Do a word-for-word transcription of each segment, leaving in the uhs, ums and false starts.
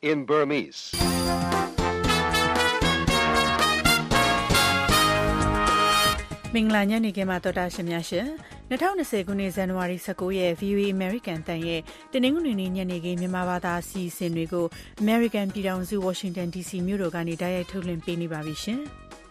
in Burmese. မင်္ဂလာညနေခင်းမှာတော်တာရှင်များရှင်၂၀၂၀ခုနှစ်ဇန်နဝါရီ၁၉ရက် ဗီအိုအေ American တန်ရဲ့တနင်္ဂနွေနေ့ညနေခင်းမြန်မာဘာသာအစီအစဉ်တွေကို American ပြည်ထောင်စု Washington ဒီ စီ မြို့တော်ကနေတိုက်ရိုက်ထုတ်လွှင့်ပေးနေပါပြီရှင်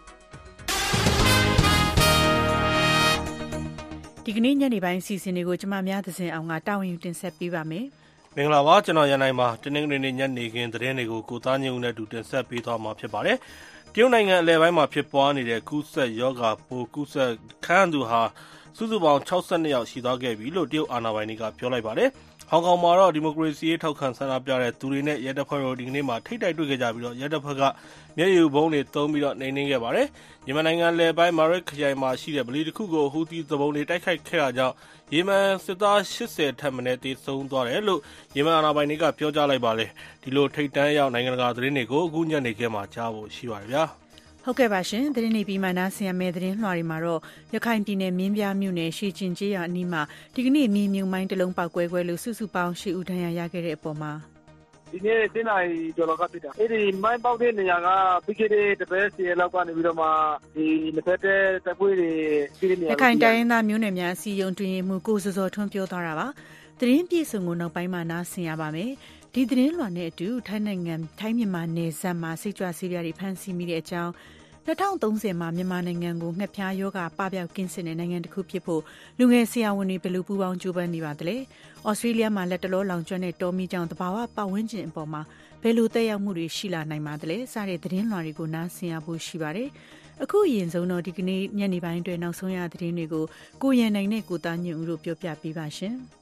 ဒီကနေ့ညနေပိုင်းအစီအစဉ်တွေကိုကျွန်မများသဇင်အောင်ကတာဝန်ယူတင်ဆက်ပေးပါမယ်မင်္ဂလာပါကျွန်တော်ရန်နိုင်ပါတနင်္ဂနွေနေ့ညနေခင်းသတင်းတွေကိုကိုသားညုံနဲ့တူတင်ဆက်ပေးသွားမှာဖြစ်ပါတယ်တရုတ်နိုင်ငံအလယ်ပိုင်းမှာဖြစ်ပွားနေတဲ့ကူးစက်ရောဂါပိုးကူးစက်ခံရသူဟာစုစုပေါင်း၆၂ယောက်ရှိသွားခဲ့ပြီလို့တရုတ်အာဏာပိုင်တွေကပြောလိုက်ပါတယ်။ဟောင်ကောင်မှာတော့ဒီမိုကရေစီရေးထောက်ခံဆန္ဒပြတဲ့သူတွေနဲ့ရဲတပ်ဖွဲ့တို့ဒီကနေ့မှာထိပ်တိုက်တွေ့ခဲ့ကြပြီးတော့ရဲတပ်ဖွဲ့ကမျက်ရည်ဘုံတွေသုံးပြီးတော့နှိမ်နင်းခဲ့ပါတယ်။ယီမန်နိုင်ငံအလယ်ပိုင်းမာရစ်ခရိုင်မှာရှိတဲ့ဗလီတစ်ခုကိုဟူသီသဘုံတွေတိုက်ခိုက်ခဲ့တာကြောင့်ယီမန်စစ်သား၈၀ထက်မနည်းသေဆုံးသွားတယ်လို့ယီမန်အာဏာပိုင်တွေကပြောကြားလိုက်ပါတယ်။ဒီလိုထိပ်တန်းရောက်နိုင်ငံတကာသတင်းတွေကိုအခုညနေခင်းမှာကြားဖို့ရှိပါတယ်ဗျာ။ဟုတ်ကဲ့ပါရှင်သတင်းနေပြီးမှနားဆင်ရမယ့်သတင်းလွှာတွေမှာတော့ရခိုင်ပြည်နယ်မင်းပြားမြို့နယ်ရှေကျင်ကျေးရွာအနီးမှာဒီကနေ့မြေမြုံမိုင်းတစ်လုံးပောက်ကွဲကွဲလို့စုစုပေါင်း၈ဦးဒဏ်ရာရခဲ့တဲ့အပေါ်မှာဒီနေ့တင်းနိုင်ကျော်လောက်ကဖြစ်တာအဲ့ဒီမိုင်းပေါက်တဲ့နေရာကပြီးခဲ့တဲ့တပတ်စီလောက်ကနေပြီးတော့မှဒီလက်ဖက်တဲ့တပ်ဖွဲ့တွေပြည်နေရခိုင်တိုင်းသားမျိုးနွယ်များအစည်းအရုံးတွင်မှုကိုစောစောထွန်းပြောထားတာပါသတင်းပြည့်စုံကိုနောက်ပိုင်းမှာနားဆင်ရပါမယ်ဒီသတင်းလွှာနဲ့အတူထိုင်းနိုင်ငံထိုင်းမြန်မာနယ်စပ်မှာစိတ်ကြွဆေးပြားတွေဖမ်းဆီးမိတဲ့အကြောင်း၂၀၃၀မှာမြန်မာနိုင်ငံကိုငှက်ဖျားရောဂါပပျောက်ကင်းစင်တဲ့နိုင်ငံတစ်ခုဖြစ်ဖို့လူငယ်ဆရာဝန်တွေဘယ်လိုပူးပေါင်းကြိုးပမ်းနေပါသလဲ။ဩစတြေးလျမှာလက်တလောလောင်ကျွမ်းတဲ့တောမီကြောင့်တဘာဝပတ်ဝန်းကျင်အပေါ်မှာဘယ်လိုသက်ရောက်မှုတွေရှိလာနိုင်ပါသလဲ။စတဲ့သတင်းလွှာတွေကိုနားဆင်ရဖို့ရှိပါတယ်။အခုအရင်ဆုံးတော့ဒီကနေ့ညနေပိုင်းအတွင်းနောက်ဆုံးရသတင်းတွေကိုကိုရန်နိုင်နဲ့ကိုသားညွန့်ဦးတို့ပြောပြပေးပါရှင်။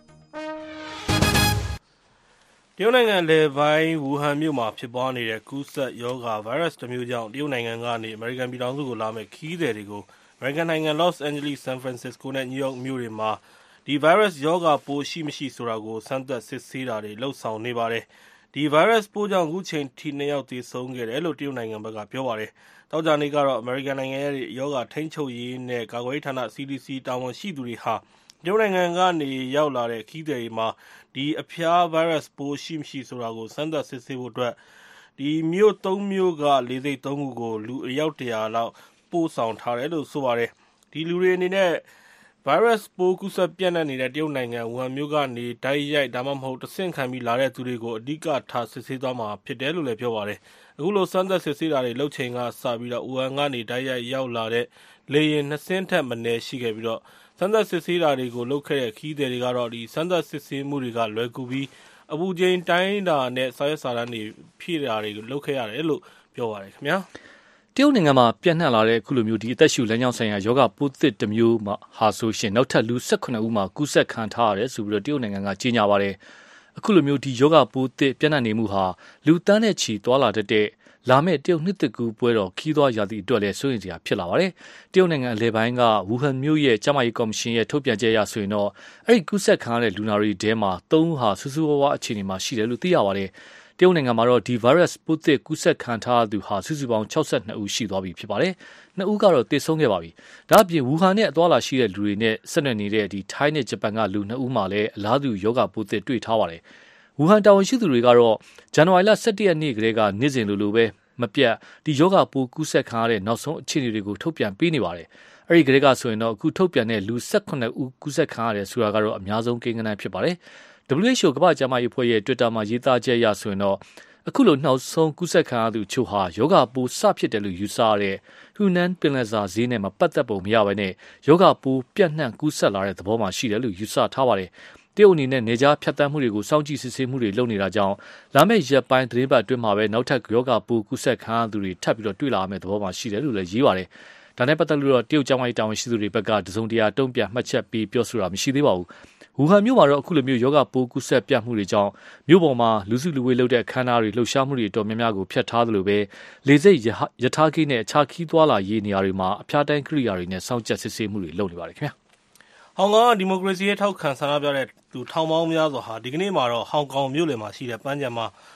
တရုတ်နိုင်ငံလယ်ပိုင်းဝူဟန်မြို့မှာဖြစ်ပွားနေတဲ့ကူးစက်ရောဂါဗိုင်းရပ်စ်တစ်မျိုးကြောင့်တရုတ်နိုင်ငံကနေအမေရိကန်ပြည်ထောင်စုကိုလာမယ့်ခရီးသည်တွေကိုအမေရိကန်နိုင်ငံလော့စ်အန်ဂျလိစ်ဆန်ဖရန်စစ္စကိုနဲ့နယူးယောက်မြို့တွေမှာဒီဗိုင်းရပ်စ်ရောဂါပိုးရှိမရှိဆိုတာကိုစမ်းသပ်စစ်ဆေးတာတွေလှုပ်ဆောင်နေပါတယ်ဒီဗိုင်းရပ်စ်ပိုးကြောင့်အခုချိန်ထိနှစ်ယောက်သေဆုံးခဲ့တယ်လို့တရုတ်နိုင်ငံဘက်ကပြောပါတယ်တောက်ကြနေကတော့အမေရိကန်နိုင်ငံရဲ့ရောဂါထိန်းချုပ်ရေးနဲ့ကာကွယ်ရေးဌာန စီ ဒီ စီ တာဝန်ရှိသူတွေဟာတရုတ်နိုင်ငံကနေရောက်လာတဲ့ခရီးသည်တွေမှာဒီအဖျားဗိုင်းရပ်စ်ပိုးရှိမရှိဆိုတာကိုစမ်းသပ်စစ်ဆေးဖို့အတွက်ဒီမြို့သုံးမြို့ကလေဆိပ်သုံးခုကိုလူအယောက်တရာလောက်ပို့ဆောင်ထားတယ်လို့ဆိုပါတယ်ဒီလူတွေအနေနဲ့ဗိုင်းရပ်စ်ပိုးကူးစက်ပြန့်နှံ့နေတဲ့တရုတ်နိုင်ငံဝူဟန်မြို့ကနေဓာတ်ရိုက်ဒါမှမဟုတ်တဆင့်ခံပြီးလာတဲ့သူတွေကိုအဓိကထားစစ်ဆေးသွားမှာဖြစ်တယ်လို့လည်းပြောပါတယ်အခုလိုစမ်းသပ်စစ်ဆေးတာတွေလုပ်ချိန်ကစပြီးတော့ဝူဟန်ကနေဓာတ်ရိုက်ရောက်လာတဲ့လေယာဉ်နှစ်စင်းထက်မနည်းရှိခဲ့ပြီးတော့စမ်းသပ်စစ်ဆေးတာတွေကိုလုပ်ခဲ့တဲ့ခီးသည်တွေကတော့ဒီစမ်းသပ်စစ်ဆေးမှုတွေကလွယ်ကူပြီးအပူချိန်တိုင်းတာနဲ့စာရွက်စာတမ်းတွေဖြည့်တာတွေလုပ်ခဲ့ရတယ်လို့ပြောပါတယ်ခင်ဗျာတရုတ်နိုင်ငံမှာပြန့်နှံ့လာတဲ့အခုလိုမျိုးဒီအသက်ရှူလမ်းကြောင်းဆိုင်ရာယောဂပိုးသစ်တစ်မျိုးမှာဟာဆိုရှင်နောက်ထပ်လူ၁၈ဦးမှာကူးစက်ခံထားရတယ်ဆိုပြီးတော့တရုတ်နိုင်ငံကကြေညာပါတယ်အခုလိုမျိုးဒီယောဂပိုးသစ်ပြန့်နှံ့နေမှုဟာလူတန်းနဲ့ချီသွားလာတတ်တဲ့လာမယ့်တရုတ်နှစ်သက်ကူပွဲတော်ခီးသွားရာသီအတွက်လည်းစိုးရိမ်စရာဖြစ်လာပါတယ်။တရုတ်နိုင်ငံအလဲပိုင်းကဝူဟန်မြို့ရဲ့ကျန်းမာရေးကော်မရှင်ရဲ့ထုတ်ပြန်ချက်အရဆိုရင်တော့အဲ့ဒီကူးစက်ခံရတဲ့လူနာတွေထဲမှာသုံးဦးဟာဆူဆူဝါးဝါအခြေအနေမှာရှိတယ်လို့သိရပါတယ်။တရုတ်နိုင်ငံမှာတော့ဒီ virus ပိုးသစ်ကူးစက်ခံထားသူဟာစုစုပေါင်း၆၂ဦးရှိသွားပြီဖြစ်ပါတယ်။နှစ်ဦးကတော့သေဆုံးခဲ့ပါပြီ။ဒါ့အပြင်ဝူဟန်နဲ့အသွားလာရှိတဲ့လူတွေနဲ့ဆက်နွယ်နေတဲ့ဒီထိုင်းနဲ့ဂျပန်ကလူနှစ်ဦးမှလည်းအလားတူယောဂပိုးသစ်တွေ့ထားပါတယ်။ဝူဟန်တာဝန်ရှိသူတွေကတော့ဇန်နဝါရီလ၁၁ရက်နေ့ကတည်းကနေ့စဉ်လိုလိုပဲမပြတ်ဒီယောဂပိုးကူးစက်ခံရတဲ့နောက်ဆုံးအခြေအနေတွေကိုထုတ်ပြန်ပေးနေပါတယ်။အဲဒီကလေးကဆိုရင်တော့အခုထုတ်ပြန်တဲ့လူ၁၈ဦးကူးစက်ခံရတယ်ဆိုတာကတော့အများဆုံးကိန်းဂဏန်းဖြစ်ပါတယ်။ ဒဘလျူ အို ကမ္ဘာ့ကျန်းမာရေးအဖွဲ့ရဲ့ Twitter မှာရေးသားချက်အရဆိုရင်တော့အခုလိုနောက်ဆုံးကူးစက်ခံရသူချို့ဟာယောဂပိုးစဖြစ်တယ်လို့ယူဆရတဲ့ဟူနန်ပင်လယ်စာဈေးနဲ့မပတ်သက်ပုံမရဘဲနဲ့ယောဂပိုးပြန့်နှံ့ကူးစက်လာတဲ့သဘောမှာရှိတယ်လို့ယူဆထားပါတယ်။တရုတ်အနေနဲ့နေကြားဖြတ်တန်းမှုတွေကိုစောင့်ကြည့်စစ်ဆေးမှုတွေလုပ်နေတာကြောင့်လာမယ့်ရက်ပိုင်းသတင်းပတ်အတွင်းမှာပဲနောက်ထပ်ယောဂပိုးကူးစက်ခံရသူတွေထပ်ပြီးတော့တွေ့လာမယ့်သဘောမှာရှိတယ်လို့လည်းရေးပါတယ်။ဒါနဲ့ပတ်သက်လို့တော့တရုတ်ကျန်းမာရေးတာဝန်ရှိသူတွေဘက်ကတစုံတရာတုံ့ပြန်မှတ်ချက်ပေးပြောဆိုတာမရှိသေးပါဘူး။ဝူဟန်မြို့မှာတော့အခုလိုမျိုးယောဂပိုးကူးစက်ပြန့်မှုတွေကြောင့်မြို့ပေါ်မှာလူစုလူဝေးလုပ်တဲ့ခန်းနာတွေလှုပ်ရှားမှုတွေအတော်များများကိုဖျက်ထားသလိုပဲလေစိတ်ရထားကိနဲ့အခြားခီးသွားလာရေးနေရာတွေမှာအဖျားတိုင်းကိရိယာတွေနဲ့စောင့်ကြပ်စစ်ဆေးမှုတွေလုပ်နေပါတယ်ခင်ဗျာဟောင်ကောင်ကဒီမိုကရေစီရေးထောက်ခံဆန္ဒပြတဲ့သူထောင်ပေါင်းများစွာဟာဒီကနေ့မှာတော့ဟောင်ကောင်မြို့လယ်မှာရှိတဲ့ပန်းခြံမှာ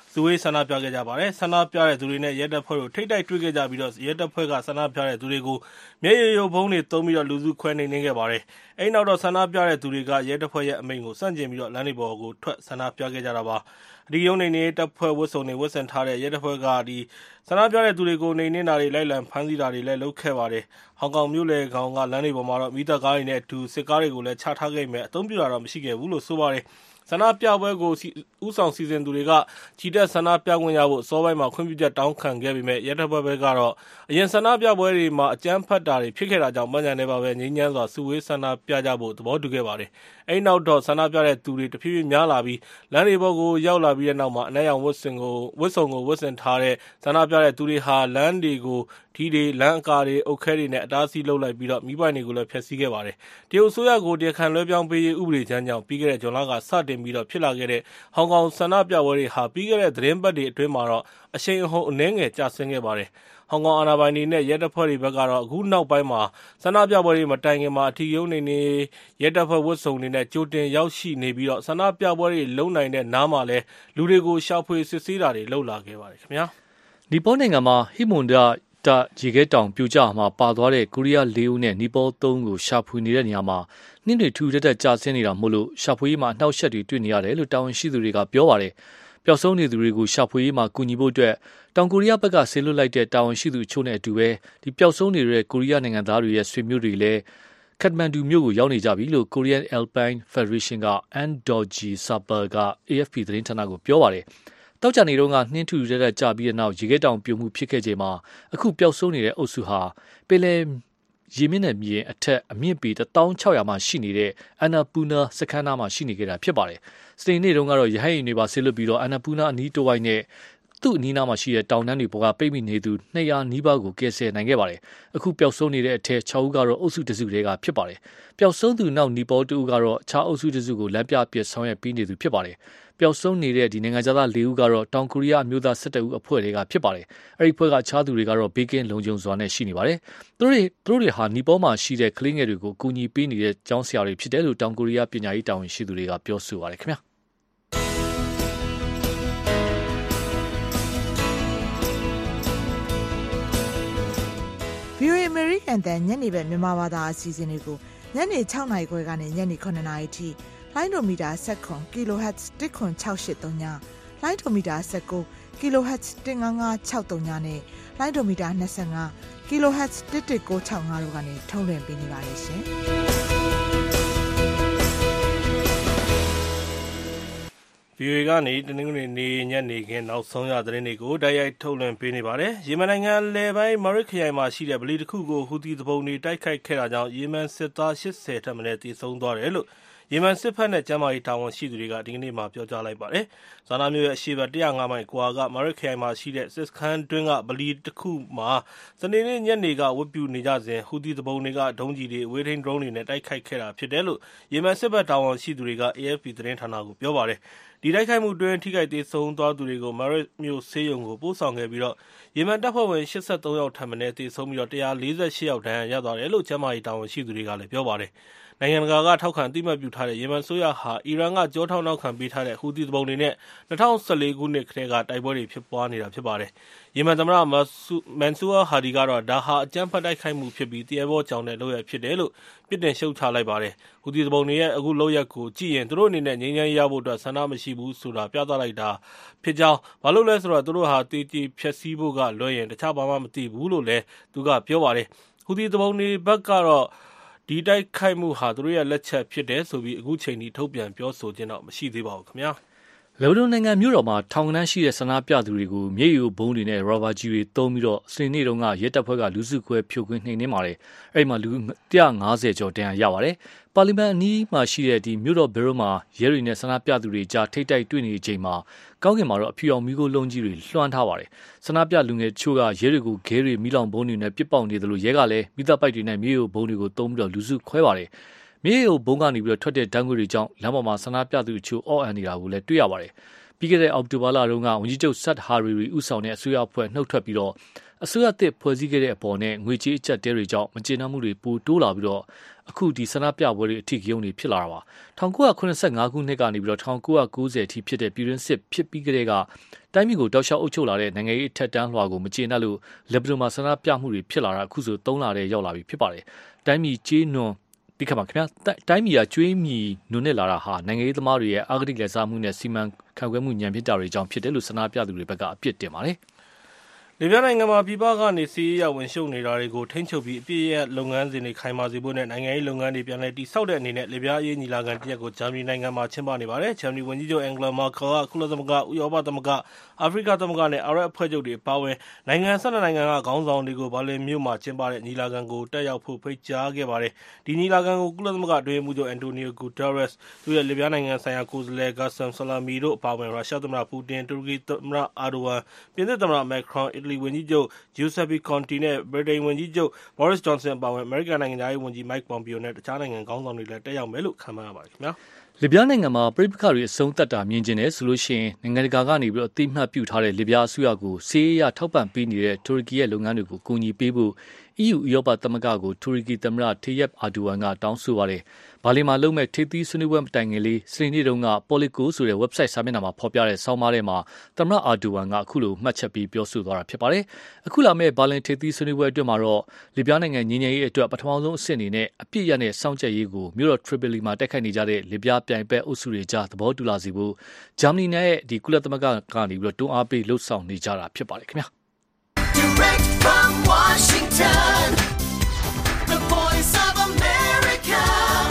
စုဝေးဆန္ဒပြခဲ့ကြပါတယ်ဆန္ဒပြတဲ့သူတွေနဲ့ရဲတပ်ဖွဲ့တို့ထိတ်တိုက်တွေ့ခဲ့ကြပြီးတော့ရဲတပ်ဖွဲ့ကဆန္ဒပြတဲ့သူတွေကိုမျက်ရည်ယိုဘုံတွေသုံးပြီးတော့လူစုခွဲနှိမ်နင်းခဲ့ပါတယ်အဲ့နောက်တော့ဆန္ဒပြတဲ့သူတွေကရဲတပ်ဖွဲ့ရဲ့အမိန့်ကိုစန့်ကျင်ပြီးတော့လမ်းတွေပေါ်ကိုထွက်ဆန္ဒပြခဲ့ကြတာပါဒီရုံးနေနေတပ်ဖွဲ့ဝတ်စုံတွေဝတ်ဆင်ထားတဲ့ရဲတပ်ဖွဲ့ကဒီဆန္ဒပြတဲ့သူတွေကိုနှိမ်နင်းတာတွေလိုက်လံဖမ်းဆီးတာတွေလည်းလုပ်ခဲ့ပါတယ်ဟောင်ကောင်မြို့လေကောင်ကလမ်းတွေပေါ်မှာတော့မိသားကားတွေနဲ့အတူစစ်ကားတွေကိုလည်းချထားခဲ့မယ်အသုံးပြုတာတော့မရှိခဲ့ဘူးလို့ဆိုပါတယ်ဆန္ဒပြပွဲကိုဥဆောင်စီစဉ်သူတွေကချီတက်ဆန္ဒပြခွင့်ရဖို့စောပိုင်းမှာခွင့်ပြုချက်တောင်းခံခဲ့ပေမဲ့ရဲတပ်ဖွဲ့ဘက်ကတော့အရင်ဆန္ဒပြပွဲတွေမှာအကြမ်းဖက်တာတွေဖြစ်ခဲ့တာကြောင့်မှန်ကန်နေပါပဲငြိမ်းချမ်းစွာစုဝေးဆန္ဒပြကြဖို့သဘောတူခဲ့ပါတယ်။အဲဒီနောက်တော့ဆန္ဒပြတဲ့သူတွေတဖြည်းဖြည်းများလာပြီးလမ်းတွေပေါ်ကိုရောက်လာပြီးတဲ့နောက်မှာအနက်ရောင်ဝတ်ဆင်ကိုဝတ်စုံကိုဝတ်ဆင်ထားတဲ့ဆန္ဒပြတဲ့သူတွေဟာလမ်းတွေကိုထီတွေလမ်းအကာတွေအုတ်ခဲတွေနဲ့အတားအဆီးလုပ်လိုက်ပြီးတော့မိပိုင်တွေကိုလည်းဖျက်ဆီးခဲ့ပါတယ်။တရုတ်အစိုးရကိုတရားခံလွှဲပြောင်းပေးရေးဥပဒေကြမ်းကြောင့်ပြီးခဲ့တဲ့ဇွန်လကစတင်ပြီးတော့ဖြစ်လာခဲ့တဲ့ဟောင်ကောင်ဆန္ဒပြပွဲတွေဟာပြီးခဲ့တဲ့သတင်းပတ်တွေအတွင်းမှာတော့အရှိန်အဟုန်အနည်းငယ်ကျဆင်းခဲ့ပါတယ်။ဟောင်ကောင်အာဏာပိုင်တွေနဲ့ရဲတပ်ဖွဲ့တွေဘက်ကတော့အခုနောက်ပိုင်းမှာဆန္ဒပြပွဲတွေမတိုင်ခင်မှာအထီးယုံနေနေရဲတပ်ဖွဲ့ဝတ်စုံတွေနဲ့ကြိုတင်ရောက်ရှိနေပြီးတော့ဆန္ဒပြပွဲတွေလုံနိုင်တဲ့နားမှာလဲလူတွေကိုရှာဖွေစစ်ဆေးတာတွေလုပ်လာခဲ့ပါတယ်ခင်ဗျာ။နီပေါနိုင်ငံမှာဟီမွန်ဒါတာဂျီကဲတောင်ပြိုကျမှာပါသွားတဲ့ကိုရီးယားလေးဦးနဲ့နီပေါသုံးကိုရှာဖွေနေတဲ့နေရာမှာနှင်းတွေထူထပ်ထပ်ကျဆင်းနေတာမို့လို့ရှာဖွေရေးမှာအနှောက်အယှက်တွေတွေ့နေရတယ်လို့တာဝန်ရှိသူတွေကပြောပါတယ်။ပျောက်ဆုံးနေသူတွေကိုရှာဖွေရေးမှာကူညီဖို့အတွက်တောင်ကိုရီးယားဘက်ကဆေးလွတ်လိုက်တဲ့တာဝန်ရှိသူအချို့နဲ့အတူပဲဒီပျောက်ဆုံးနေတဲ့ကိုရီးယားနိုင်ငံသားတွေရဲ့ဆွေမျိုးတွေလည်းခက်မန်ဒူမြို့ကိုရောက်နေကြပြီလို့ Korean Alpine Federation က An Dorji Sapal က A F P သတင်းဌာနကိုပြောပါတယ်။တောက်ကြနေတော့ကနှင်းထူထပ်ထပ်ကျပြီးတဲ့နောက်ရေခဲတောင်ပြိုမှုဖြစ်ခဲ့ချိန်မှာအခုပျောက်ဆုံးနေတဲ့အုပ်စုဟာပင်လယ်ရေမျက်နှာပြင်အထက်အမြင့်ပေတစ်သောင်းခြောက်ရာမှာရှိနေတဲ့အနာပူနာစခန်းနာမှာရှိနေကြတာဖြစ်ပါတယ်။စနေနေ့တုန်းကတော့ရဟတ်ယာဉ်တွေပါဆေးလွတ်ပြီးတော့အနာပူနာအနီးတစ်ဝိုက်နဲ့သူ့အနီးနားမှာရှိတဲ့တောင်တန်းတွေပေါ်ကပိတ်မိနေသူနှစ်ရာနီးပါးကိုကယ်ဆယ်နိုင်ခဲ့ပါတယ်။အခုပျောက်ဆုံးနေတဲ့အထက်ခြောက်ဦးကတော့အုပ်စုတစုတွေကဖြစ်ပါတယ်။ပျောက်ဆုံးသူနောက်နီပေါတူကတော့အခြားအုပ်စုတစုကိုလမ်းပြပစ်ဆောင်ရွက်ပေးနေသူဖြစ်ပါတယ်။ပျောက်ဆုံးနေတဲ့ဒီနိုင်ငံသားလေးဦးကတော့တောင်ကိုရီးယားအမျိုးသား၁၁ဦးအဖွဲ့တွေကဖြစ်ပါတယ်။အဲဒီအဖွဲ့ကအခြားသူတွေကတော့ဘေးကင်းလုံခြုံစွာနဲ့ရှိနေပါတယ်။သူတို့သူတို့တွေဟာနီပေါမှာရှိတဲ့ကလေးငယ်တွေကိုအကူအညီပေးနေတဲ့ကျောင်းဆရာတွေဖြစ်တယ်လို့တောင်ကိုရီးယားပညာရေးတာဝန်ရှိသူတွေကပြောဆိုပါတယ်ခင်ဗျာ။ဗီအိုအေ American တန်ညနေဘက်မြန်မာဘာသာအစီအစဉ်တွေကိုညနေ၆နာရီခွဲကနေညနေ၇နာရီထိလိုင်းဒိုမီတာ၁၇ kilohertz ၁ခွန်၆၈၃ညလိုင်းဒိုမီတာ၁၉ kilohertz ၁၅၅၆၃ညနဲ့လိုင်းဒိုမီတာ၂၅ kilohertz ၁၁၉၆၅တို့ကနေထုတ်လွှင့်ပေးနေပါတယ်ရှင်။ဗီအိုအေ ကနေတနင်္ဂနွေနေ့ညနေခင်းနောက်ဆုံးရသတင်းတွေကိုတိုက်ရိုက်ထုတ်လွှင့်ပေးနေပါတယ်။ယီမန်နိုင်ငံအလယ်ပိုင်းမာရစ်ခရိုင်မှာရှိတဲ့ဗလီတစ်ခုကိုဟူသီသူပုန်တွေတိုက်ခိုက်ခဲ့တာကြောင့်ယီမန်စစ်သား၈၀ထက်မနည်းသေဆုံးသွားတယ်လို့ယီမန်စစ်ဖက်နဲ့ကျန်းမာရေးတာဝန်ရှိသူတွေကဒီကနေ့မှပြောကြားလိုက်ပါတယ်။ဇာနာမြို့ရဲ့အရှေ့ဘက်၁၀၅မိုင်ကွာကမာရစ်ခရိုင်မှာရှိတဲ့စစ်စခန်းတွင်းကဗလီတစ်ခုမှာစနေနေ့ညနေကဝတ်ပြုနေကြစဉ်ဟူသီသူပုန်တွေကဒုံးကျည်တွေအဝေးထိန်းဒရုန်းတွေနဲ့တိုက်ခိုက်ခဲ့တာဖြစ်တယ်လို့ယီမန်စစ်ဖက်တာဝန်ရှိသူတွေက A F P သတင်းဌာနကိုပြောပါတယ်။ဒီတိုက်ခိုက်မှုတွင်ထိခိုက်သေးဆုံးသွားသူတွေကိုမာရစ်မြို့ဆေးရုံကိုပို့ဆောင်ခဲ့ပြီးတော့ယီမန်တပ်ဖွဲ့ဝင်၈၃ယောက်ထပ်မံသေဆုံးပြီးတော့၁၄၈ယောက်ဒဏ်ရာရသွားတယ်လို့ကျန်းမာရေးတာဝန်ရှိသူတွေကလည်းပြောပါတယ်။နိုင်ငံတကာကထောက်ခံသိမှတ်ပြုထားတဲ့ယီမန်ဆိုရဟာအီရန်ကကြောထောက်နောက်ခံပေးထားတဲ့ဟူသီသူပုန်တွေနဲ့၂၀၁၄ခုနှစ်ကတည်းကတိုက်ပွဲတွေဖြစ်ပွားနေတာဖြစ်ပါတယ်။ယီမန်သမ္မတမန်ဆူအာဟာဒီကတော့ဒါဟာအကြမ်းဖက်တိုက်ခိုက်မှုဖြစ်ပြီးတရားပေါ်ကြောင်တဲ့လုပ်ရဖြစ်တယ်လို့ပြစ်တင်ရှုတ်ချလိုက်ပါတယ်။ဟူသီသူပုန်တွေရဲ့အခုလုပ်ရက်ကိုကြည့်ရင်သူတို့အနေနဲ့ငြိမ်းချမ်းရေးရဖို့အတွက်ဆန္ဒမရှိဘူးဆိုတာပြသလိုက်တာဖြစ်ကြောင်းဘာလို့လဲဆိုတော့သူတို့ဟာတည်တည်ဖြက်စီးဖို့ကလွှဲရင်တခြားဘာမှမသိဘူးလို့လည်းသူကပြောပါတယ်။ဟူသီသူပုန်တွေဘက်ကတော့ဒီတိုက်ခိုက်မှုဟာသူတို့ရဲ့လက်ချက်ဖြစ်တယ်ဆိုပြီးအခုချိန်ထိထုတ်ပြန်ပြောဆိုခြင်းတော့မရှိသေးပါဘူးခင်ဗျာ။လက်ဘနွန်နိုင်ငံမြို့တော်မှာထောင်ကနန်းရှိတဲ့ဆန္ဒပြသူတွေကိုမျက်ရည်ဘုံတွေနဲ့ရော်ဘာကြီးတွေသုံးပြီးတော့စနေနေ့တုန်းကရဲတပ်ဖွဲ့ကလူစုခွဲဖြိုခွင်းနှိမ်နင်းပါတယ်။အဲဒီမှာလူ၁၅၀ကျော်တန်းရပါတယ်။ပါလီမန်အနီးမှာရှိတဲ့ဒီမြို့တော်ဘီရိုမှာရဲတွေနဲ့ဆန္ဒပြသူတွေကြားထိတ်တိုက်တွေ့နေချိန်မှာကောင်းကင်မှာတော့အဖြူအောင်မီးခိုးလုံးကြီးတွေလွှမ်းထားပါတယ်။ဆန္ဒပြလူငယ်ချို့ကရဲတွေကိုခဲတွေမီးလောင်ဘုံတွေနဲ့ပစ်ပေါက်နေတယ်လို့ရဲကလည်းမိသားပိုက်တွေနဲ့မျက်ရည်ဘုံတွေကိုသုံးပြီးတော့လူစုခွဲပါတယ်။မြေယိုဘုံကနေပြီးတော့ထွက်တဲ့ဓာတ်ငွေတွေကြောင့်လမ်းပေါ်မှာဆန္ဒပြသူအချို့အော့အန်နေတာကိုလည်းတွေ့ရပါတယ်။ပြီးခဲ့တဲ့အောက်တိုဘာလတုန်းကဝန်ကြီးချုပ်ဆတ်ဟာရီရီဦးဆောင်တဲ့အစိုးရအဖွဲ့နှုတ်ထွက်ပြီးတော့အစိုးရသစ်ဖွဲ့စည်းခဲ့တဲ့အပေါ်နဲ့ငွေကြေးအကျပ်တဲတွေကြောင့်မကျေနပ်မှုတွေပိုတိုးလာပြီးတော့အခုဒီဆန္ဒပြပွဲတွေအထီးကျုံတွေဖြစ်လာတာပါ၁၉၇၅ခုနှစ်ကနေပြီးတော့၁၉၉၀အထိဖြစ်တဲ့ပြည်တွင်းစစ်ဖြစ်ပြီးကတည်းကတိုင်းပြည်ကိုတောက်လျှောက်အုပ်ချုပ်လာတဲ့နိုင်ငံရေးထက်တန်းလွှာကိုမကျေနပ်လို့လက်ဘနွန်မှာဆန္ဒပြမှုတွေဖြစ်လာတာအခုဆိုသုံးလတဲ့ရောက်လာပြီဖြစ်ပါတယ်တိုင်းပြည်ကျေးနွန်ဒီခါမှာခင်ဗျာတိုင်းပြည်ကကျွေးမြီနုနဲ့လာတာဟာနိုင်ငံရေးသမားတွေရဲ့အာဂတိလက်စားမှုနဲ့စီမံခန့်ခွဲမှုညံဖြစ်တာတွေကြောင့်ဖြစ်တယ်လို့ဆန္ဒပြသူတွေဘက်ကအပြစ်တင်ပါတယ်လီဗျာနိုင်ငံမှာပြည်ပကနေစီးရီးယားဝင်ရှုပ်နေတာတွေကိုထိန်းချုပ်ပြီးအပြည့်ရဲ့လုပ်ငန်းစဉ်တွေခိုင်မာစေဖို့နဲ့နိုင်ငံရေးလုပ်ငန်းတွေပြန်လည်တည်ဆောက်တဲ့အနေနဲ့လီဗျာအရေးညီလာခံတရက်ကိုဂျာမနီနိုင်ငံမှာကျင်းပနေပါတယ်။ဂျာမနီဝန်ကြီးချုပ်အန်ဂလာမာကယ်ကကုလသမဂ္ဂ၊ဥရောပသမဂ္ဂ၊အာဖရိကသမဂ္ဂနဲ့အာရပ်အဖွဲ့ချုပ်တွေအပါအဝင်နိုင်ငံ၁၂နိုင်ငံကခေါင်းဆောင်တွေကိုဘာလင်မြို့မှာကျင်းပတဲ့ညီလာခံကိုတက်ရောက်ဖို့ဖိတ်ကြားခဲ့ပါတယ်။ဒီညီလာခံကိုကုလသမဂ္ဂအတွင်းရေးမှူးချုပ်အန်တိုနီယိုဂူတာရက်စ်၊သူ့ရဲ့လီဗျာနိုင်ငံဆိုင်ရာကိုယ်စားလှယ်ဂါဆမ်ဆလာမီတို့အပါအဝင်ရုရှားသမ္မတပူတင်၊တူရကီသမ္မတအာဒိုဝမ်၊ပြင်သစ်သမ္မတမက်ခရွန်၊အီတလီဝန်ကြီးချုပ်Giuseppe Conte နဲ့ဗြိတိန်ဝန်ကြီးချုပ် Boris Johnson အပါအဝင်အမေရိကန်နိုင်ငံသားရေးဝန်ကြီး Mike Pompeo နဲ့တခြားနိုင်ငံခေါင်းဆောင်တွေလည်းတက်ရောက်မယ်လို့ခန့်မှန်းရပါတယ်ခင်ဗျာလီဗျာနိုင်ငံမှာပြည်ပခါတွေအဆုံးသတ်တာမြင်ကျင်တယ်ဆိုလို့ရှိရင်နိုင်ငံတကာကနေပြီးတော့အသိမှတ်ပြုထားတဲ့လီဗျာအစိုးရကိုစီးရီးယားထောက်ပံ့ပေးနေတဲ့တူရကီရဲ့လုပ်ငန်းတွေကိုကူညီပေးဖို့ အီးယူ ဥရောပသမဂ္ဂကိုတူရကီသမ္မတထေယက်အာဒိုဝမ်ကတောင်းဆိုပါတယ်။ဘာလင်မှာလုပ်မဲ့ထိပ်သီးဆွေးနွေးပွဲမတိုင်ခင်လေးစနေနေ့တုန်းက Politico ဆိုတဲ့ website စာမျက်နှာမှာဖော်ပြတဲ့ဆောင်းပါးထဲမှာသမ္မတအာဒိုဝမ်ကအခုလိုမှတ်ချက်ပြီးပြောဆိုသွားတာဖြစ်ပါတယ်။အခုလာမဲ့ဘာလင်ထိပ်သီးဆွေးနွေးပွဲအတွင်းမှာတော့လီဗျာနိုင်ငံငြိမ်းချမ်းရေးအတွက်ပထမဆုံးအဆင့်အနေနဲ့အပြစ်ရတဲ့စောင့်ကြပ်ရေးကိုမြို့တော်ထရီပလီမှာတိုက်ခိုက်နေကြတဲ့လီဗျာပြိုင်ဘက်အုပ်စုတွေကြားသဘောတူလာစေဖို့ဂျာမနီနဲ့ဒီကုလသမဂ္ဂကနေပြီးတော့တွန်းအားပေးလှုပ်ဆောင်နေကြတာဖြစ်ပါတယ်ခင်ဗျာ Direct from Washington The Voice of America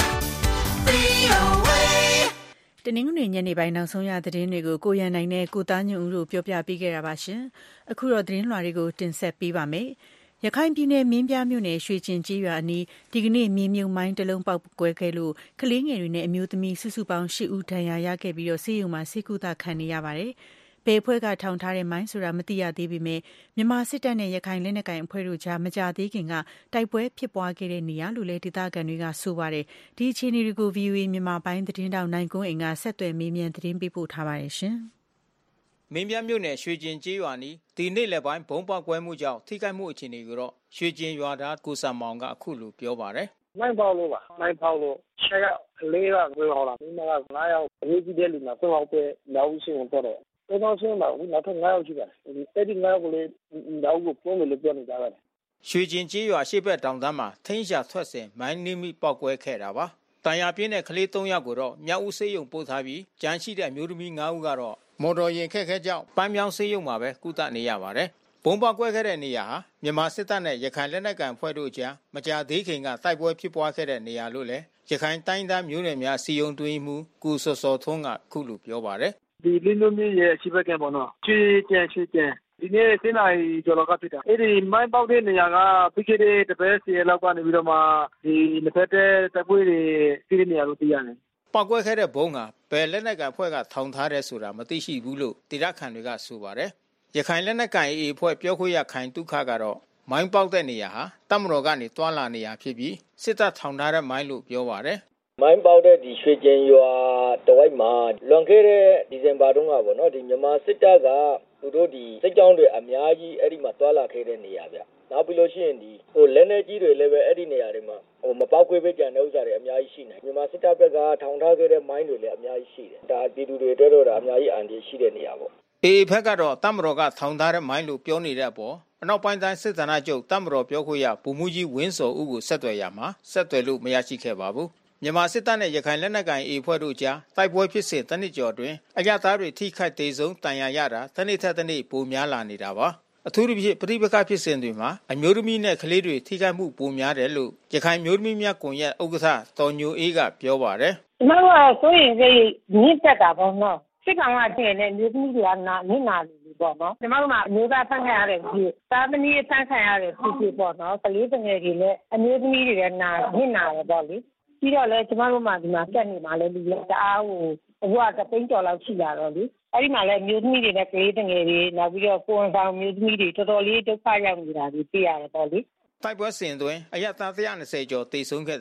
တနင်္ဂနွေညနေပိုင်းနောက်ဆုံးရသတင်းတွေကိုကိုရန်နိုင်နဲ့ကိုသားညွန့်ဦးတို့ပြောပြပေးခဲ့တာပါရှင်။အခုတော့သတင်းလွှာတွေကိုတင်ဆက်ပေးပါမယ်။ရခိုင်ပြည်နယ်မင်းပြားမြို့နယ်ရွှေကျင်ကြီးရွာအနီးဒီကနေ့မြေမြုပ်မိုင်းတလုံးပေါက်ကွဲခဲ့လို့ကလေးငယ်တွေနဲ့အမျိုးသမီးစုစုပေါင်း၈ဦးဒဏ်ရာရခဲ့ပြီးတော့ဆေးရုံမှာဆေးကုသခံနေရပါတယ်။ဘယ်အဖွဲ့ကထောင်ထားတဲ့မိုင်းဆိုတာမသိရသေးပေမဲ့မြန်မာစစ်တပ်နဲ့ရခိုင်လက်နက်ကိုင်အဖွဲ့တို့ကြားမကြသေးခင်ကတိုက်ပွဲဖြစ်ပွားခဲ့တဲ့နေရာလို့လည်းဒေသခံတွေကဆိုပါတယ်။ဒီအခြေအနေတွေကို ဗီအိုအေ မြန်မာပိုင်းသတင်းတောက်နိုင်ကွန်းအိမ်ကဆက်သွယ်မေးမြန်းသတင်းပေးပို့ထားပါတယ်ရှင်။မင်းပြားမြို့နယ်ရွှေကျင်ကြီးရွာနီးဒီနေ့လည်းပိုင်းဘုံပေါက်ကွဲမှုကြောင့်ထိခိုက်မှုအခြေအနေကိုတော့ရွှေကျင်ရွာသားကိုစံမောင်ကအခုလိုပြောပါတယ်။မိုင်းပေါက်လို့ပါမိုင်းပေါက်လို့ဆယ်ကလေးကဝေဟောလာမိမကငါးယောက်အရေးကြီးတဲ့လူနာသုံးယောက်ပဲနောက်ရှိအောင်တော့တယ်။တော့ဆင်းလာဦးနောက်ထပ်ငါးယောက်ရှိပါတယ်။ဒီအဲ့ဒီငါးယောက်ကိုလည်းနောက်ကိုပုံလို့ပြောနေကြတယ်။ရွှေကျင်ကြီးရွာရှေ့ဘက်တောင်တန်းမှာထိန်းရှာထွက်စဉ်မိုင်းနိမိပေါက်ကွဲခဲ့တာပါ။တန်ရာပြင်းတဲ့ကလေးသုံးယောက်ကိုတော့မြောက်ဦးဆေးရုံပို့ထားပြီးကြမ်းရှိတဲ့အမျိုးသမီးငါးဦးကတော့မော်တော်ယာဉ်ခက်ခဲကြောင့်ပန်းမြောင်းဆေးရုံမှာပဲကုသနေရပါတယ်။ဘုံပေါက်ကွဲခဲ့တဲ့နေရာဟာမြန်မာစစ်တပ်နဲ့ရခိုင်လက်နက်ကိုင်အဖွဲ့တို့ကြားမကြာသေးခင်ကတိုက်ပွဲဖြစ်ပွားခဲ့တဲ့နေရာလို့လည်းရခိုင်တိုင်းသားမျိုးနွယ်များစီယုံတွင်းမှုကုစောစောထွန်းကခုလိုပြောပါတယ်။ဒီလင်းလုံးမျိုးရဲ့အရှိဘက်ကပေါ့နော်ချွေကျန်ချွေကျန်ဒီနေ့စနေနေ့ကျော်လောက်ကဖြစ်တာအဲ့ဒီမိုင်းပေါက်တဲ့နေရာကပြီးခဲ့တဲ့တပတ်စီလောက်ကနေပြီးတော့မှဒီနှစ်ဖက်တဲ့တပ်ဖွဲ့တွေပြည်တဲ့နေရာကိုသိရတယ်ပောက်ကွဲခဲ့တဲ့ဘုံကဘယ်လက်နက်ကအဖွဲ့ကထောင်ထားတဲ့ဆိုတာမသိရှိဘူးလို့ဒေသခံတွေကဆိုပါတယ်ရခိုင်လက်နက်ကိုင်အေအဖွဲ့ပြောခွင့်ရခိုင်ဒုက္ခကတော့မိုင်းပေါက်တဲ့နေရာဟာတပ်မတော်ကနေတွာလာနေရဖြစ်ပြီးစစ်တပ်ထောင်ထားတဲ့မိုင်းလို့ပြောပါတယ်မိုင်းပေါက်တဲ့ဒီရွှေကျင်ရွာတဝိုက်မှာလွန်ခဲ့တဲ့ဒီဇင်ဘာတုန်းကပေါ့နော်ဒီမြန်မာစစ်တပ်ကသူတို့ဒီစစ်ကြောင်းတွေအများကြီးအဲ့ဒီမှာတွာလာခဲ့တဲ့နေရာဗျနောက်ပြီးလို့ရှိရင်ဒီဟိုလက်နေကြီးတွေလည်းပဲအဲ့ဒီနေရာတွေမှာဟိုမပေါက်ကွဲပဲကြံတဲ့ဥစ္စာတွေအများကြီးရှိနေမြန်မာစစ်တပ်ဘက်ကထောင်ထားခဲ့တဲ့မိုင်းတွေလည်းအများကြီးရှိတယ်ဒါပြည်သူတွေတွေ့တော့တာအများကြီးအန်တီရှိတဲ့နေရာပေါ့အေဘက်ကတော့တပ်မတော်ကထောင်ထားတဲ့မိုင်းလို့ပြောနေတဲ့အပေါ်အနောက်ပိုင်းတိုင်းစစ်ဌာနချုပ်တပ်မတော်ပြောခွင့်ရဗိုလ်မှူးကြီးဝင်းစော်ဦးကိုဆက်သွယ်ရမှာဆက်သွယ်လို့မရရှိခဲ့ပါဘူးမြန်မာစစ်တပ်နဲ့ရခိုင်လက်နက်ကိုင်အေဖွဲ့တို့ကြားတိုက်ပွဲဖြစ်စဉ်တနစ်ကျော်တွင်အကြမ်းသားတွေထိခိုက်ဒေဆုံးတန်ရာရတာတနေ့ထက်တနေ့ပိုများလာနေတာပါအထူးသဖြင့်ပဋိပက္ခဖြစ်စဉ်တွေမှာအမျိုးသမီးနဲ့ကလေးတွေထိခိုက်မှုပိုများတယ်လို့ရခိုင်မျိုးသမီးများကွန်ရက်ဥက္ကဋ္ဌတော်ညိုအေးကပြောပါတယ်။ကျွန်တော်ကဆိုရင်စိတ်ညစ်တက်တာပေါ့နော်။စစ်ကောင်ကတည်းကလည်းမျိုးသမီးတွေကနာနစ်နာလူပေါ့နော်။ကျွန်တော်တို့ကအမျိုးသားဆန့်ခံရတဲ့ဒီသာသမီဆန့်ခံရတဲ့ဖြစ်ဖြစ်ပေါ့နော်။ကလေးငယ်တွေလည်းအမျိုးသမီးတွေလည်းနာနစ်နာတယ်ပေါ့လေ။ပြီးတော့လည်းကျမတို့မှဒီမှာတက်နေမှာလည်းလူလည်းတအားဟိုအခုကသိန်းကျော်လောက်ရှိလာတော့လေအဲ့ဒီမှာလည်းမျိုးသမီးတွေနဲ့ကလေးငယ်တွေနောက်ပြီးတော့ကိုယ်ဆောင်မျိုးသမီးတွေတော်တော်လေးဒုက္ခရောက်နေတာတွေသိရတယ်ပေါ့လေတိုက်ပွဲစဉ်အတွင်းအရသာone hundred twentyကျော်တိတ်ဆုံးခဲ့တယ်လို့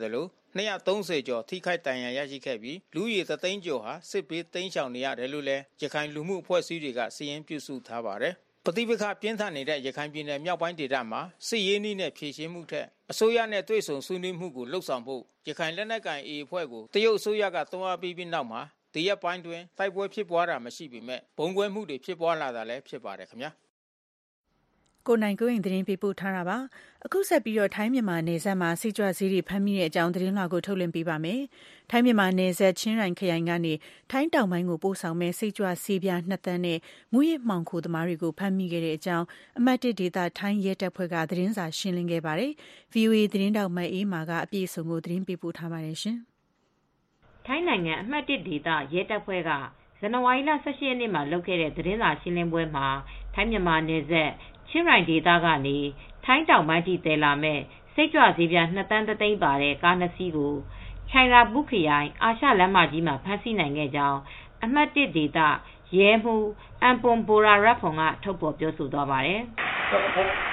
နှစ်ရာသုံးဆယ်ကျော်ထိခိုက်ဒဏ်ရာရရှိခဲ့ပြီးလူဦးရေသသိန်းကျော်ဟာစစ်ဘေးတိမ်းရှောင်နေရတယ်လို့လည်းရခိုင်လူမှုအဖွဲ့အစည်းတွေကစာရင်းပြုစုထားပါတယ်ပဋိပက္ခပြင်းထန်နေတဲ့ရခိုင်ပြည်နယ်မြောက်ပိုင်းဒေသမှာစစ်ရေးနည်းနဲ့ဖြည့်ရှင်းမှုထက်အစိုးရနဲ့တွေ့ဆုံဆွေးနွေးမှုကိုလှုပ်ဆောင်ဖို့ရခိုင်လက်နက်ကိုင် အေ အဖွဲ့ကိုတရုတ်အစိုးရကတွန်းအားပေးပြီးနောက်မှာဒီရက်ပိုင်းတွင်တိုက်ပွဲဖြစ်ပွားတာမရှိပေမဲ့ဘုံကွဲမှုတွေဖြစ်ပွားလာတာလည်းဖြစ်ပါတယ်ခင်ဗျာကိုနိုင်ကိုရင်သတင်းပေးပို့ထားတာပါအခုဆက်ပြီးတော့ထိုင်းမြန်မာနယ်စပ်မှာစိတ်ကြွဆေးတွေဖမ်းမိတဲ့အကြောင်းသတင်းလွှာကိုထုတ်လွှင့်ပေးပါမယ်ထိုင်းမြန်မာနယ်စပ်ချင်းရိုင်ခရိုင်ကနေထိုင်းတောင်ပိုင်းကိုပို့ဆောင်မဲ့စိတ်ကြွဆေးပြားနှစ်သန်းနဲ့မူရစ်မှောင်ခိုသမားတွေကိုဖမ်းမိခဲ့တဲ့အကြောင်းအမှတ်တစ်ဒေသထိုင်းရဲတပ်ဖွဲ့ကသတင်းစာရှင်းလင်းခဲ့ပါတယ် ဗွီအိုအေ သတင်းတောက်မအေးမာကအပြည့်အစုံကိုသတင်းပေးပို့ထားပါတယ်ရှင်ထိုင်းနိုင်ငံအမှတ်တစ်ဒေသရဲတပ်ဖွဲ့ကဇန်နဝါရီလ ၁၈ ရက်နေ့မှာလုပ်ခဲ့တဲ့သတင်းစာရှင်းလင်းပွဲမှာထိုင်းမြန်မာနယ်စပ်ချင်းရိုင်ဒေသကနေထိုင်းတောင်ပိုင်းထိတည်လာမဲ့စိတ်ကြွဆေးပြားနှစ်သန်းတသိန်းပါတဲ့ကားနှစ်စီးကိုချိုင်ရာဘုခရိုင်အာရှလမ်းမကြီးမှာဖမ်းဆီးနိုင်ခဲ့ကြောင်းအမှတ်တစ်ဒေသရဲမှူးအမ်ပွန်ဘိုရာရက်ဖွန်ကထုတ်ဖော်ပြောဆိုသွားပါတယ်။ထိုင်း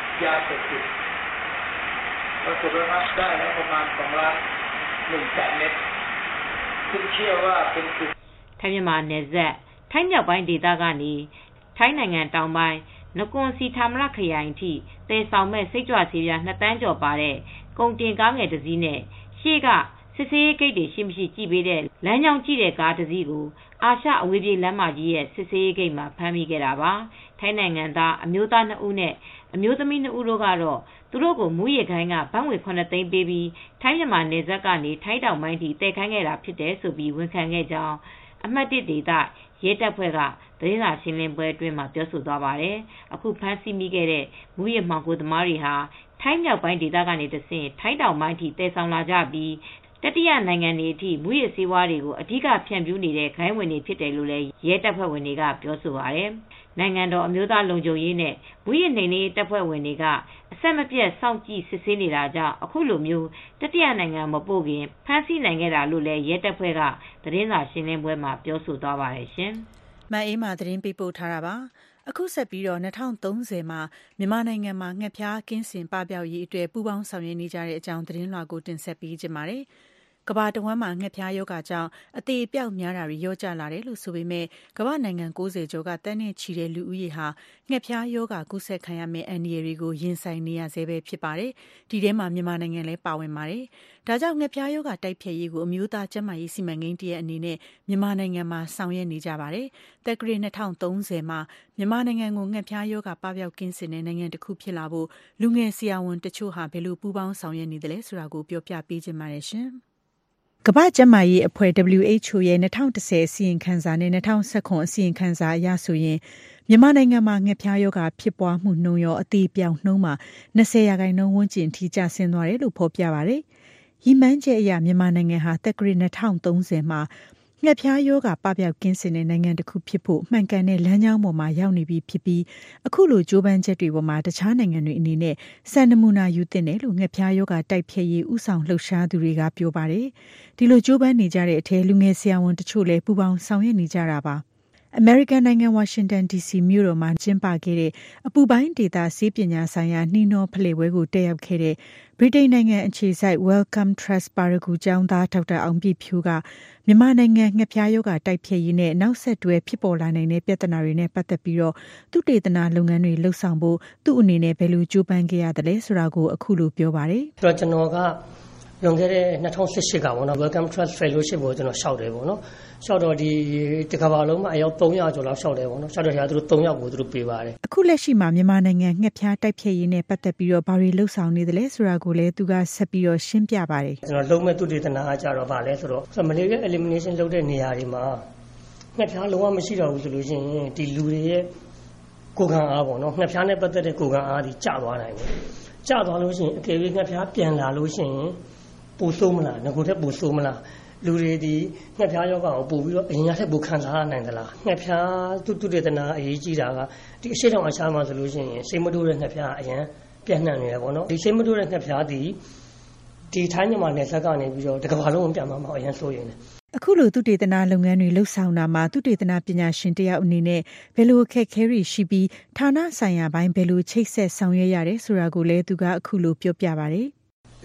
မြန်မာနယ်စပ်ထိုင်းမြောက်ပိုင်းဒေသကနေထိုင်းနိုင်ငံတောင်ပိုင်းနကွန်စီထာမရခရိုင်ထိတည်ဆောင်မဲ့စိတ်ကြွဆေးပြားနှစ်သန်းကျော်ပါတဲ့ကုန်တင်ကားငယ်တစ်စီးနဲ့ရှေ့ကစစ်ဆေးဂိတ်တွေရှိမရှိကြည့်ပေးတဲ့လမ်းကြောင်းကြည့်တဲ့ကားတစ်စီးကိုအာရှအဝေးပြေးလမ်းမကြီးရဲ့စစ်ဆေးဂိတ်မှာဖမ်းမိခဲ့တာပါထိုင်းနိုင်ငံသားအမျိုးသားနှစ်ဦးနဲ့အမျိုးသမီးနှစ်ဦးတို့ကတော့သူတို့ကိုမူရစ်ခိုင်းကဘတ်ငွေခုနှစ်သိန်းပေးပြီးထိုင်းမြန်မာနယ်စပ်ကနေထိုင်းတောင်ပိုင်းထိတည်ခိုင်းခဲ့တာဖြစ်တယ်ဆိုပြီးဝန်ခံခဲ့ကြောင်းအမှတ်တစ်ဒေသရဲတပ်ဖွဲ့ကသတင်းစာရှင်းလင်းပွဲအတွင်းမှာပြောဆိုသွားပါတယ်။အခုဖမ်းဆီးမိခဲ့တဲ့မူရစ်မှောင်ခိုသမားတွေဟာထိုင်းမြောက်ပိုင်းဒေသကနေတဆင့်ထိုင်းတောင်ပိုင်းထိတည်ဆောင်လာကြပြီးတတိယနိုင်ငံတွေအထိမူရစ်ဆေးဝါးတွေကိုအဓိကဖြန့်ဖြူးနေတဲ့ဂိုင်းဝင်တွေဖြစ်တယ်လို့လည်းရဲတပ်ဖွဲ့ဝင်တွေကပြောဆိုပါတယ်။နိုင်ငံတော်အမျိုးသားလုံခြုံရေးနဲ့မူရစ်နှိမ်နင်းတပ်ဖွဲ့ဝင်တွေကအဆက်မပြတ်စောင့်ကြည့်စစ်ဆေးနေတာကြောင့်အခုလိုမျိုးတတိယနိုင်ငံမပို့ခင်ဖမ်းဆီးနိုင်ခဲ့တာလို့လည်းရဲတပ်ဖွဲ့ကသတင်းစာရှင်းလင်းပွဲမှာပြောဆိုသွားပါတယ်ရှင်။မအေးမာသတင်းပေးပို့ထားတာပါ။အခုဆက်ပြီးတော့၂၀၃၀မှာမြန်မာနိုင်ငံမှာငှက်ဖျားကင်းစင်ပပျောက်ရေးအတွက်ပူးပေါင်းဆောင်ရွက်နေကြတဲ့အကြောင်းသတင်းလွှာကိုတင်ဆက်ပေးကြပါမယ်။ကမ္ဘာတဝန်းမှာငှက်ဖျားရောဂါကြောင့်အသေအပျောက်များတာတွေရောကျလာတယ်လို့ဆိုပေမဲ့ကမ္ဘာနိုင်ငံ၉၀ကျော်ကတန်းနဲ့ချီတဲ့လူဦးရေဟာငှက်ဖျားရောဂါကူးစက်ခံရမယ့်အန္တရာယ်တွေကိုရင်ဆိုင်နေရဆဲပဲဖြစ်ပါတယ်။ဒီထဲမှာမြန်မာနိုင်ငံလည်းပါဝင်ပါတယ်။ဒါကြောင့်ငှက်ဖျားရောဂါတိုက်ဖျက်ရေးကိုအမျိုးသားကျန်းမာရေးစီမံကိန်းတရက်အနေနဲ့မြန်မာနိုင်ငံမှာဆောင်ရွက်နေကြပါတယ်။တက္ကရာ၂၀၃၀မှာမြန်မာနိုင်ငံကိုငှက်ဖျားရောဂါပပျောက်ကင်းစင်တဲ့နိုင်ငံတစ်ခုဖြစ်လာဖို့လူငယ်ဆရာဝန်တချို့ဟာဘယ်လိုပူးပေါင်းဆောင်ရွက်နေသလဲဆိုတာကိုပြောပြပေးခြင်းပါတယ်ရှင်။ကမ္ဘာ့ကျန်းမာရေးအဖွဲ့ ဒဘလျူ အိတ်ချ်အို ရဲ့၂၀၁၀အစီရင်ခံစာနဲ့၂၀၁၇အစီရင်ခံစာအရဆိုရင်မြန်မာနိုင်ငံမှာငှက်ဖျားရောဂါဖြစ်ပွားမှုနှုန်းရောအသေပြောင်နှုန်းမှာ၂၀ရာခိုင်နှုန်းဝန်းကျင်ထိကျဆင်းသွားတယ်လို့ဖော်ပြပါတယ်။ရည်မှန်းချက်အရမြန်မာနိုင်ငံဟာတက္ကရာ၂၀၃၀မှာငှက်ဖျားရောဂါပပျောက်ကင်းစင်တဲ့နိုင်ငံတစ်ခုဖြစ်ဖို့မှန်ကန်တဲ့လမ်းကြောင်းပေါ်မှာရောက်နေပြီဖြစ်ပြီးအခုလိုကြိုးပမ်းချက်တွေပေါ်မှာတခြားနိုင်ငံတွေအနေနဲ့စံနမူနာယူသင့်တယ်လို့ငှက်ဖျားရောဂါတိုက်ဖျက်ရေးဥဆောင်လှုပ်ရှားသူတွေကပြောပါတယ်။ဒီလိုကြိုးပမ်းနေကြတဲ့အထက်လူငယ်ဆရာဝန်တချို့လည်းပူပေါင်းဆောင်ရွက်နေကြတာပါ။အမေရိကန်နိုင်ငံဝါရှင်တန် ဒီစီမြို့တော်မှာကျင်းပခဲ့တဲ့အပူပိုင်းဒေသဆေးပညာဆိုင်ရာနှီးနှောဖလှယ်ပွဲကိုတက်ရောက်ခဲ့တဲ့ဗြိတိန်နိုင်ငံအခြေစိုက် Wellcome Trust ပါရဂူကျောင်းသားဒေါက်တာအောင်ပြည့်ဖြိုးကမြန်မာနိုင်ငံငှက်ဖျားရောဂါတိုက်ဖျက်ရေးနဲ့နောက်ဆက်တွဲဖြစ်ပေါ်လာနိုင်တဲ့ပြဿနာတွေနဲ့ပတ်သက်ပြီးတော့သုတေသနလုပ်ငန်းတွေလှုပ်ဆောင်ဖို့သူ့အနေနဲ့ဘယ်လိုကြိုးပမ်းခဲ့ရတယ်လဲဆိုတာကိုအခုလိုပြောပါတယ်။ဆိုတော့ကျွန်တော်ကလွန်ခဲ့တဲ့၂၀၁၈ကပေါ့နော် Welcome Trust Fellowship ကိုကျွန်တော်ရှောက်တယ်ပေါ့နော်ရှောက်တော့ဒီတကမ္ဘာလုံးမှာအယောက်၃ရာကျော်လောက်ရှောက်တယ်ပေါ့နော်ရှောက်တဲ့ခါသူတို့၃ယောက်ကိုသူတို့ပေးပါတယ်အခုလက်ရှိမှာမြန်မာနိုင်ငံငှက်ဖျားတိုက်ဖျက်ရေးနဲ့ပတ်သက်ပြီးတော့ဘာတွေလှုပ်ဆောင်နေသလဲဆိုတာကိုလည်းသူကဆက်ပြီးတော့ရှင်းပြပါတယ်ကျွန်တော်လုံးမဲ့သုတေသနအားကြတော့ဗာလဲဆိုတော့ malaria elimination လုပ်တဲ့နေရာတွေမှာငှက်ဖျားလုံးဝမရှိတော့ဘူးဆိုလို့ရှိရင်ဒီလူတွေရဲ့ကိုယ်ခံအားပေါ့နော်ငှက်ဖျားနဲ့ပတ်သက်တဲ့ကိုယ်ခံအားဒီကျသွားနိုင်တယ်ကျသွားလို့ရှိရင်အကယ်၍ငှက်ဖျားပြန်လာလို့ရှိရင်ပူဆိုးမလားငကိုတဲ့ပူဆိုးမလားလူတွေဒီငှက်ဖျားရောဂါကိုပို့ပြီးတော့အရင်ကထက်ပိုခံစားနိုင်သလားငှက်ဖျားသူတုတေသနာအရေးကြီးတာကဒီအရှိတောင်အရှားမှာဆိုလို့ရှိရင်စိတ်မတိုးတဲ့ငှက်ဖျားအရင်ပြန့်နှံ့နေတယ်ပေါ့နော်ဒီစိတ်မတိုးတဲ့ငှက်ဖျားဒီဒီထိုင်းမြန်မာနယ်စပ်ကနေပြီးတော့တကမ္ဘာလုံးပြန်မှာမဟုတ်အရင်ဆိုရင်အခုလိုသုတေသနလုပ်ငန်းတွေလှုပ်ဆောင်တာမှာသုတေသနပညာရှင်တယောက်အနေနဲ့ဘယ်လိုအခက်အခဲတွေရှိပြီးဌာနဆိုင်ရာပိုင်းဘယ်လိုချိတ်ဆက်ဆောင်ရွက်ရတယ်ဆိုတာကိုလည်းသူကအခုလိုပြောပြပါတယ်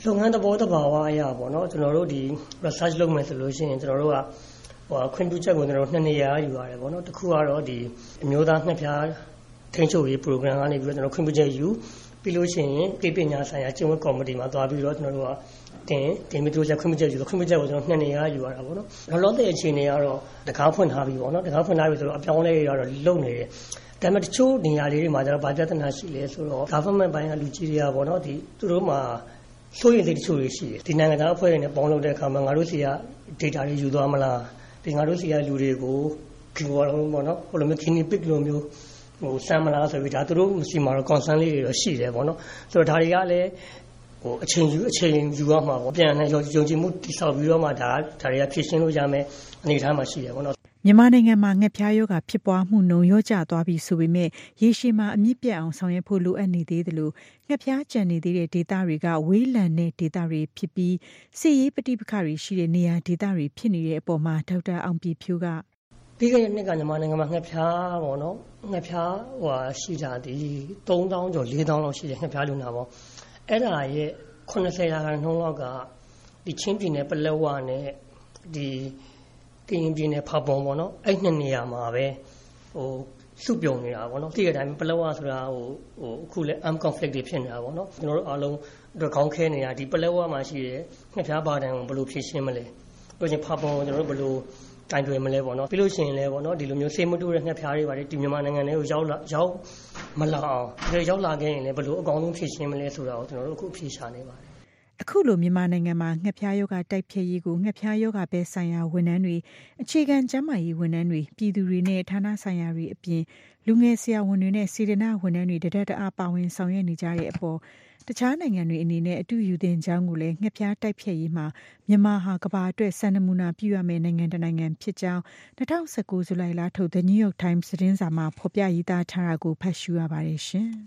လုပ်ငန်းသဘောတဘာဝအရာပေါ့နော်ကျွန်တော်တို့ဒီ research လုပ်မယ်ဆိုလို့ရှိရင်ကျွန်တော်တို့ကဟိုခွင့်ပြုချက်ကိုကျွန်တော်တို့နှစ်နေရာယူရတယ်ပေါ့နော်တစ်ခုကတော့ဒီအမျိုးသားနှစ်ဖြားထိန်းချုပ်ရေး program ကနေပြီးတော့ကျွန်တော်ခွင့်ပြုချက်ယူပြီးလို့ရှိရင်ပြည်ပညာဆိုင်ရာကျင့်ဝတ်ကော်မတီမှာသွားပြီးတော့ကျွန်တော်တို့ကတင်တင်ပြီးတော့ခွင့်ပြုချက်ယူခွင့်ပြုချက်ကိုကျွန်တော်နှစ်နေရာယူရတာပေါ့နော်လောလောဆယ်အခြေအနေကတော့တကားဖွင့်ထားပြီးပေါ့နော်တကားဖွင့်ထားပြီးဆိုတော့အပြောင်းလဲတွေကတော့လုံနေတယ်ဒါပေမဲ့တချို့နေရာလေးတွေမှာကျတော့ဗာပြဿနာရှိလဲဆိုတော့ government ဘိုင်းကလူကြီးတွေကပေါ့နော်ဒီသူတို့မှာဆိုရင်တချို့တွေရှိတယ်ဒီနိုင်ငံသားအဖွဲ့တွေနဲ့ပေါင်းလုပ်တဲ့အခါမှာငါတို့စီက data တွေယူသွားမလားဒီငါတို့စီကလူတွေကိုခင်ဗျားတို့ပေါ့နော်ဟိုလိုမျိုး clinic pick လိုမျိုးဟိုစမ်းမလားဆိုပြီးဒါသူတို့စီမှာတော့ concern လေးတွေတော့ရှိတယ်ပေါ့နော်ဆိုတော့ဒါတွေကလည်းဟိုအချိန်ယူအချိန်ယူရမှာပေါ့ပြန်နေယုံကြည်မှုတိဆောက်ပြီးတော့မှဒါဒါတွေကဖြည့်ရှင်းလို့ရမယ်အနေအထားမှာရှိတယ်ပေါ့နော်မြန်မာနိုင်ငံမှာငှက်ဖျားရောဂါဖြစ်ပွားမှုနှုန်းလျော့ကျသွားပြီဆိုပေမဲ့ရေရှည်မှာအမြင့်ပြတ်အောင်ဆောင်ရွက်ဖို့လိုအပ်နေသေးတယ်လို့ငှက်ဖျားကျန်နေသေးတဲ့ဒေသတွေကဝေးလံတဲ့ဒေသတွေဖြစ်ပြီးစစ်ရေးပဋိပက္ခတွေရှိတဲ့နေရာဒေသတွေဖြစ်နေတဲ့အပေါ်မှာဒေါက်တာအောင်ပြည်ဖြိုးကပြီးခဲ့တဲ့နှစ်ကမြန်မာနိုင်ငံမှာငှက်ဖျားပေါ့နော်ငှက်ဖျားဟိုရှိတာဒီသုံးသောင်းကျော်လေးသောင်းလောက်ရှိတယ်ငှက်ဖျားလူနာပေါ့အဲ့ဒါရဲ့ခုနှစ်ဆယ်ရာခိုင်နှုန်းလောက်ကဒီချင်းပြည်နယ်ပလက်ဝနဲ့ဒီကရင်ပြည်နယ်ဖာပွန်ပေါ့နော်အဲ့နှစ်နေရာမှာပဲဟိုစုပြုံနေတာပေါ့နော်ဒီတဲ့အတိုင်းပလက်ဝဆိုတာဟိုဟိုအခုလဲ arm conflict တွေဖြစ်နေတာပေါ့နော်ကျွန်တော်တို့အားလုံးတော့ခေါင်းခဲနေတာဒီပလက်ဝမှာရှိတဲ့ငှက်ဖျားပါတန်ကိုဘယ်လိုဖြည့်ရှင်းမလဲပြောချင်ဖာပွန်ကိုကျွန်တော်တို့ဘယ်လိုတိုင်တွယ်မလဲပေါ့နော်ပြီးလို့ရှိရင်လဲပေါ့နော်ဒီလိုမျိုးစေးမတူတဲ့ငှက်ဖျားတွေပါတယ်ဒီမြန်မာနိုင်ငံထဲကိုရောက်လာရောက်မလာအောင်ဒီရောက်လာခဲ့ရင်လည်းဘယ်လိုအကောင်းဆုံးဖြည့်ရှင်းမလဲဆိုတာကိုကျွန်တော်တို့အခုဖြေရှာနေပါတယ်အခုလိုမြန်မာနိုင်ငံမှာငှက်ဖျားရောဂါတိုက်ဖျက်ရေးကိုငှက်ဖျားရောဂါပဲဆိုင်ရာဝန်ထမ်းတွေအခြေခံကျန်းမာရေးဝန်ထမ်းတွေပြည်သူတွေနဲ့ဌာနဆိုင်ရာတွေအပြင်လူငယ်ဆရာဝန်တွေနဲ့စေတနာဝန်ထမ်းတွေတဒက်တအားပါဝင်ဆောင်ရွက်နေကြတဲ့အပေါ်တခြားနိုင်ငံတွေအနေနဲ့အတူယူတင်ကြောင်းကိုလည်းငှက်ဖျားတိုက်ဖျက်ရေးမှာမြန်မာဟာကမ္ဘာအတွက်စံနမူနာပြုရမယ့်နိုင်ငံတစ်နိုင်ငံဖြစ်ကြောင်း၂၀၁၉ဇူလိုင်လထုတ် The New York Times သတင်းစာမှာဖော်ပြရေးသားထားတာကိုဖတ်ရှုရပါတယ်ရှင်။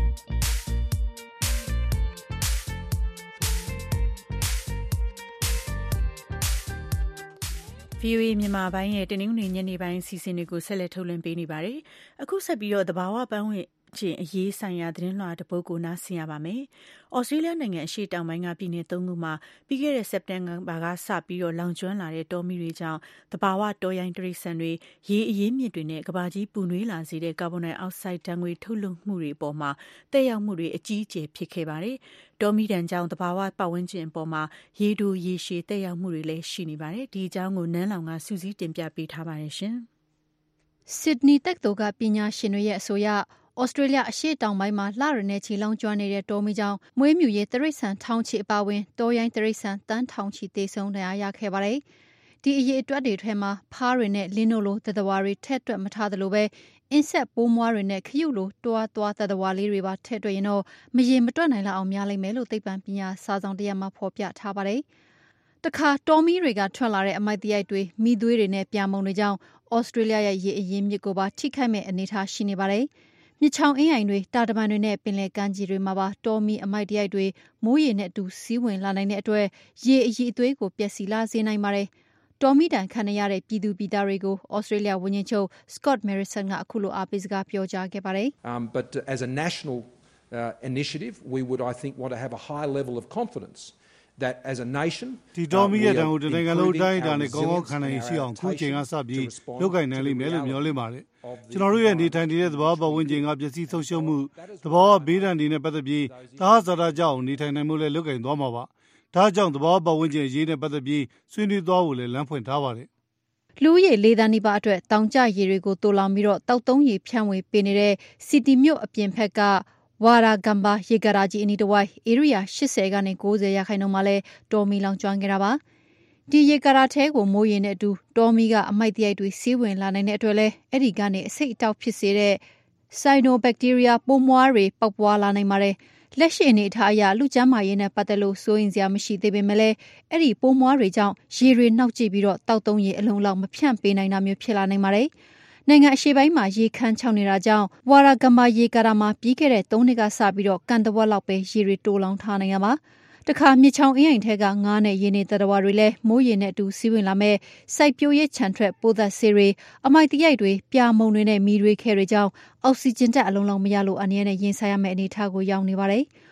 ဗီအိုအေ မြန်မာပိုင်းရဲ့တနင်္ဂနွေညနေပိုင်းစီစဉ်တွေကိုဆက်လက်ထုတ်လွှင့်ပေးနေပါတယ်။အခုဆက်ပြီးတော့သဘာဝပတ်ဝန်းကျင်အရေးဆိုင်ရာသတင်းလွှာတစ်ပုဒ်ကိုနားဆင်ရပါမယ်။ဩစတြေးလျနိုင်ငံအရှေ့တောင်ပိုင်းကပြည်နယ်သုံးခုမှာပြီးခဲ့တဲ့စက်တင်ဘာကစပြီးတော့လောင်ကျွမ်းလာတဲ့တောမီးတွေကြောင့်သဘာဝတောရိုင်းတိရစ္ဆာန်တွေရေအရင်းမြစ်တွေနဲ့ကဘာကြီးပူနွေးလာစေတဲ့ကာဗွန်ဒိုင်အောက်ဆိုက်ဓာတ်ငွေထုတ်လွှတ်မှုတွေပေါ်မှာတက်ရောက်မှုတွေအကြီးအကျယ်ဖြစ်ခဲ့ပါတယ်။တောမီးတန်ကြောင့်သဘာဝပတ်ဝန်းကျင်ပေါ်မှာရေတိုရေရှည်တက်ရောက်မှုတွေလည်းရှိနေပါတယ်။ဒီအကြောင်းကိုနန်းလောင်ကစူးစီးတင်ပြပေးထားပါတယ်ရှင်။ဆစ်ဒနီတက္ကသိုလ်ကပညာရှင်တွေရဲ့အဆိုအရဩစတြေးလျအရှေ့တောင်ပိုင်းမှာလရနဲ့ချီလောင်ကျွမ်းနေတဲ့တောမီးကြောင့်မွေးမြူရေးတိရစ္ဆာန်ထောင်ချီအပါအဝင်တောရိုင်းတိရစ္ဆာန်တန်းထောင်ချီသေဆုံးဒဏ်ရာရခဲ့ပါတယ်။ဒီအရေးအတွက်တွေထဲမှာဖားတွေနဲ့လင်းနိုလိုသတ္တဝါတွေထည့်တွက်မထားသလိုပဲအင်ဆက်ပိုးမွားတွေနဲ့ခရုလိုတွားတွားသတ္တဝါလေးတွေပါထည့်တွက်ရင်တော့မရေမတွက်နိုင်လောက်အောင်များလိမ့်မယ်လို့သိပ္ပံပညာစာဆောင်တရားမှာဖော်ပြထားပါတယ်။တခါတောမီးတွေကထွက်လာတဲ့အမိုက်တရိုက်တွေမိသွေးတွေနဲ့ပြာမုန်တွေကြောင့်ဩစတြေးလျရဲ့ရေအရင်းမြစ်ကိုပါထိခိုက်မဲ့အနေအထားရှိနေပါတယ်။မြစ်ချောင်းအင်းအိုင်တွေတာတမန်တွေနဲ့ပင်လယ်ကမ်းခြေတွေမှာပါတောမီအမိုက်တရိုက်တွေမိုးရေနဲ့အတူစီးဝင်လာနိုင်တဲ့အတွက်ရေအရည်အသွေးကိုပျက်စီးလာစေနိုင်ပါတယ်။တောမီတန်ခံရတဲ့ပြည်သူပြည်သားတွေကိုဩစတြေးလျဝန်ကြီးချုပ် Scott Morrison ကအခုလိုအားပေးစကားပြောကြားခဲ့ပါတယ်။ Um but as a national uh, initiative we would I think want to have a high level of confidence that as a nation ဒီတော်မီရဲ့တန်ကိုတနိုင်ငံလုံးတိုင်းတာနဲ့ကောင်းကောင်းခံနိုင်ရှိအောင်ခုချိန်ကစပြီးလုပ်ကိုင်နိုင်လိမ့်မယ်လို့မျှော်လင့်ပါတယ်ကျွန်တော်တို့ရဲ့နေထိုင်နေတဲ့သဘာဝပတ်ဝန်းကျင်ကပျက်စီးဆုံးရှုံးမှုသဘာဝဘေးဒဏ်တွေနဲ့ပတ်သက်ပြီးသာဟဇာတာကြောင့်နေထိုင်နိုင်မှုလည်းလုပ်ကိုင်သွားမှာပါဒါကြောင့်သဘာဝပတ်ဝန်းကျင်အရေးနဲ့ပတ်သက်ပြီးဆွေးနွေးသွားဖို့လည်းလမ်းဖွင့်ထားပါတယ်လူရည်လေးသန်းနီးပါးအတွက်တောင်ကျရေတွေကိုတိုးလောင်ပြီးတော့တောက်သုံးရေဖြန့်ဝေပေးနေတဲ့စီတီမြို့အပြင်ဘက်ကဝါရာဂမ်ဘာရေကာရာကြီးအနီးတစ်ဝိုက်ဧရိယာ၈၀ကနေ၉၀ရာခိုင်နှုန်းမှာလဲတော်မီလောင်ကျွမ်းခဲ့တာပါဒီရေကာရာထဲကိုမိုးရေနဲ့အတူတော်မီကအမိုက်တရိုက်တွေစီးဝင်လာနိုင်တဲ့အတွက်လဲအဲ့ဒီကနေအဆိပ်အတောက်ဖြစ်စေတဲ့ဆိုင်နိုဘက်တီးရီးယားပိုးမွားတွေပေါက်ပွားလာနိုင်ပါတယ်လက်ရှိအနေအထားအရလူကျန်းမာရေးနဲ့ပတ်သက်လို့စိုးရိမ်စရာမရှိသေးပေမဲ့လည်းအဲ့ဒီပိုးမွားတွေကြောင့်ရေတွေနှောက်ကျပြီးတော့တောက်သုံးရေအလုံးလောက်မဖြန့်ပေးနိုင်တာမျိုးဖြစ်လာနိုင်ပါတယ်နိုင်ငံအရှေ့ပိုင်းမှာရေခမ်းခြောက်နေတာကြောင့်ဝါရာဂမ်ဘာရေကာရာမှာပြီးခဲ့တဲ့သုံးနှစ်ကစပြီးတော့ကန်တဝက်လောက်ပဲရေတွေတိုးလောင်ထားနိုင်ရပါတခါမြစ်ချောင်းအင်းအိမ်ထဲကငါးနဲ့ရေနေသတ္တဝါတွေလည်းမိုးရေနဲ့အတူစီးဝင်လာမဲ့စိုက်ပျိုးရေးခြံထွက်ပိုးသက်ဆေးတွေအမိုက်တရိုက်တွေပြာမုန်တွေနဲ့မီးတွေခဲတွေကြောင့်အောက်ဆီဂျင်တက်အလုံးလုံးမရလို့အနေနဲ့ရင်ဆိုင်ရမယ့်အနေအထားကိုရောက်နေပါတယ်။ဩ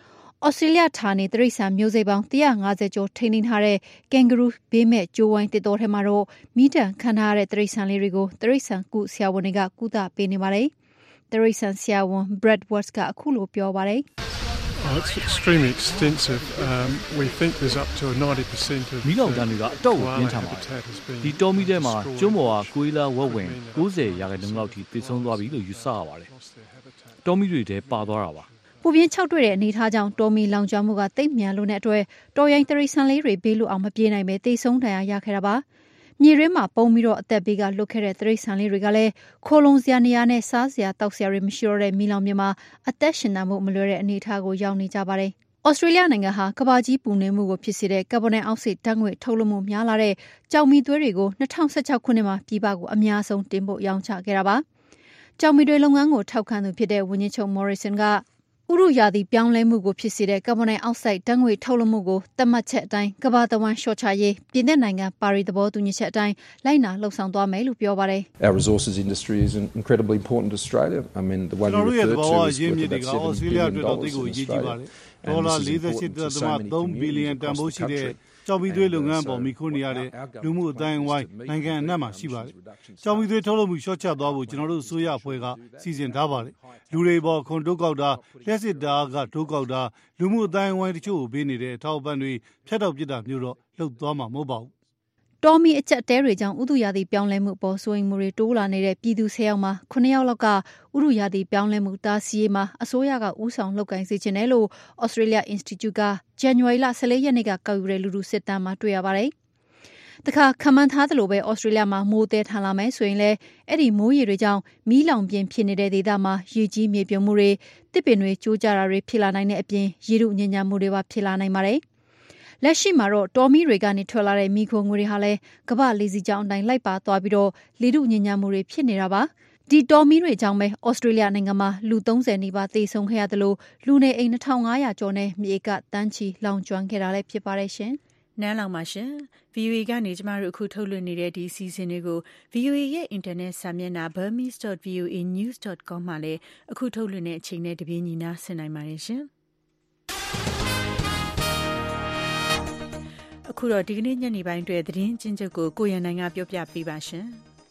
Australia ဌာနေတရိษံမျိုးစိတ်ပေါင်းone hundred fiftyကျော်ထိန်းသိမ်းထားတဲ့ kangaroo ဘေးမဲ့ကျိုးဝိုင်းတစ်တော်ထဲမှာတော့မိဒဏ်ခံထားရတဲ့တရိษံလေးတွေကိုတရိษံကုဆရာဝန်တွေကကုသပေးနေပါတယ်။တရိษံဆရာဝန် Brad Watts ကအခုလိုပြောပါတယ်။ Oh, it's extremely extensive. Um, we think there's up to a ninety percent of မီးလောင်တန်းတွေကအတော့ကိုပြင်းထန်ပါတယ်။ဒီတော်မီထဲမှာကျွန်းပေါ်ကကိုးလာဝက်ဝင်ninetyရာခိုင်နှုန်းလောက်ထိသေဆုံးသွားပြီလို့ယူဆရပါတယ်။တော်မီတွေထဲပါသွားတာပါ။ပူပြင်း၆တွေ့တဲ့အနေထားကြောင့်တော်မီလောင်ကျွမ်းမှုကတိတ်မြန်လို့တဲ့အတွက်တော်ရိုင်းတရိษံလေးတွေဘေးလူအောင်မပြေးနိုင်ပဲသေဆုံးဒဏ်ရာရခဲ့တာပါ။မြေရင်းမှာပုံပြီးတော့အသက်ဘေးကလွတ်ခဲ့တဲ့တရိษံလေးတွေကလည်းခိုလုံစရာနေရာနဲ့စားစရာတောက်စရာတွေမရှိတော့တဲ့မီလောင်မြေမှာအသက်ရှင်သန်မှုမလွယ်တဲ့အနေအထားကိုရောက်နေကြပါတယ်။ဩစတြေးလျနိုင်ငံဟာကမ္ဘာကြီးပူနွေးမှုကိုဖြစ်စေတဲ့ကာဗွန်ဒိုင်အောက်ဆိုဒ်ဓာတ်ငွေ့ထုတ်လွှတ်မှုများလာတဲ့ကြောင်မီသွေးတွေကိုtwo thousand sixteenခုနှစ်မှာပြည်ပကိုအများဆုံးတင်ပို့ရောင်းချခဲ့တာပါ။ကြောင်မီတွေလုပ်ငန်းကိုထောက်ခံသူဖြစ်တဲ့ဝန်ကြီးချုပ် Morrison ကဥရုရာသီပြောင်းလဲမှုကိုဖြစ်စေတဲ့ကာဗွန်ဒိုင်အောက်ဆိုဒ်ဓာတ်ငွေ့ထုတ်လွှတ်မှုကိုသတ်မှတ်ချက်အတိုင်းကမ္ဘာတဝန်းလျှော့ချရေးပြင်သစ်နိုင်ငံပါရီသဘောတူညီချက်အတိုင်းလိုက်နာလှုပ်ဆောင်သွားမယ်လို့ပြောပါတယ်။ Our resources industry is incredibly important to Australia. I mean the one you referred to is worth about seven billion dollars in Australia. ဒေါ်လာforty-eight point threeဘီလီယံတန်ဖိုးရှိတဲ့ကြောင်မီသွေးလုပ်ငန်းပေါ်မိခိုးနေရတဲ့လူမှုအတိုင်းအဝိုင်းနိုင်ငံအနှံ့မှာရှိပါတယ်။ကြောင်မီသွေးထုတ်လုပ်မှုလျှော့ချသွားဖို့ကျွန်တော်တို့အစိုးရအဖွဲ့ကစီစဉ်ထားပါတယ်။လူတွေပေါ်ခွန်တုတ်ကောက်တာလျှက်စစ်တာကတုတ်ကောက်တာလူမှုအတိုင်းအဝိုင်းတချို့ကိုပေးနေတဲ့အထောက်အပံ့တွေဖြတ်တော့ပြစ်တာမျိုးတော့လုပ်သွားမှာမဟုတ်ပါဘူး။တော်မီအကျက်တဲတွေကြောင့်ဥတုရာသီပြောင်းလဲမှုပေါ်ဆိုရင်မှုတွေတိုးလာနေတဲ့ပြည်သူoneယောက်မှာnineယောက်လောက်ကဥတုရာသီပြောင်းလဲမှုတားဆီးရေးမှာအစိုးရကဦးဆောင်လုပ်ကိုင်စေချင်တယ်လို့ Australia Institute က January fourthရက်နေ့ကကောက်ယူတဲ့လူထုစစ်တမ်းမှာတွေ့ရပါတယ်။တခါခမန်းထားသလိုပဲ Australia မှာမိုးတဲထန်လာမယ်ဆိုရင်လည်းအဲ့ဒီမိုးရေတွေကြောင့်မီးလောင်ပြင်ဖြစ်နေတဲ့ဒေသမှာရေကြီးမြေပြိုမှုတွေတစ်ပင်တွေကျိုးကျတာတွေဖြစ်လာနိုင်တဲ့အပြင်ရေထုညဉ့်ညမ်းမှုတွေပါဖြစ်လာနိုင်ပါတယ်။လက်ရှိမှာတော့တော်မီတွေကနေထွက်လာတဲ့မိခိုငွေတွေဟာလည်းကမ္ဘာလေစီကြောင်းအတိုင်းလိုက်ပါသွားပြီးတော့လေထုညဉ့်ညမ်းမှုတွေဖြစ်နေတာပါဒီတော်မီတွေကြောင့်ပဲဩစတြေးလျနိုင်ငံမှာလူthirtyနီးပါးသေဆုံးခဲ့ရတယ်လို့လူနေအိမ်two thousand five hundredကျော်နဲ့မြေကတန်းချီလောင်ကျွမ်းခဲ့တာလည်းဖြစ်ပါတယ်ရှင်နန်းလောင်ပါရှင် V O A ကနေကျမတို့အခုထုတ်လွှင့်နေတဲ့ဒီစီစဉ်တွေကို V O A ရဲ့ internet စာမျက်နှာ burmese dot v o a news dot com မှာလည်းအခုထုတ်လွှင့်တဲ့အချိန်နဲ့တပြေးညီနာဆင်နိုင်ပါတယ်ရှင်အခုတော့ဒီကနေ့ညနေပိုင်းအတွက်သတင်းချင်းချုပ်ကိုကိုရန်နိုင်ကပြောပြပေးပါရှင်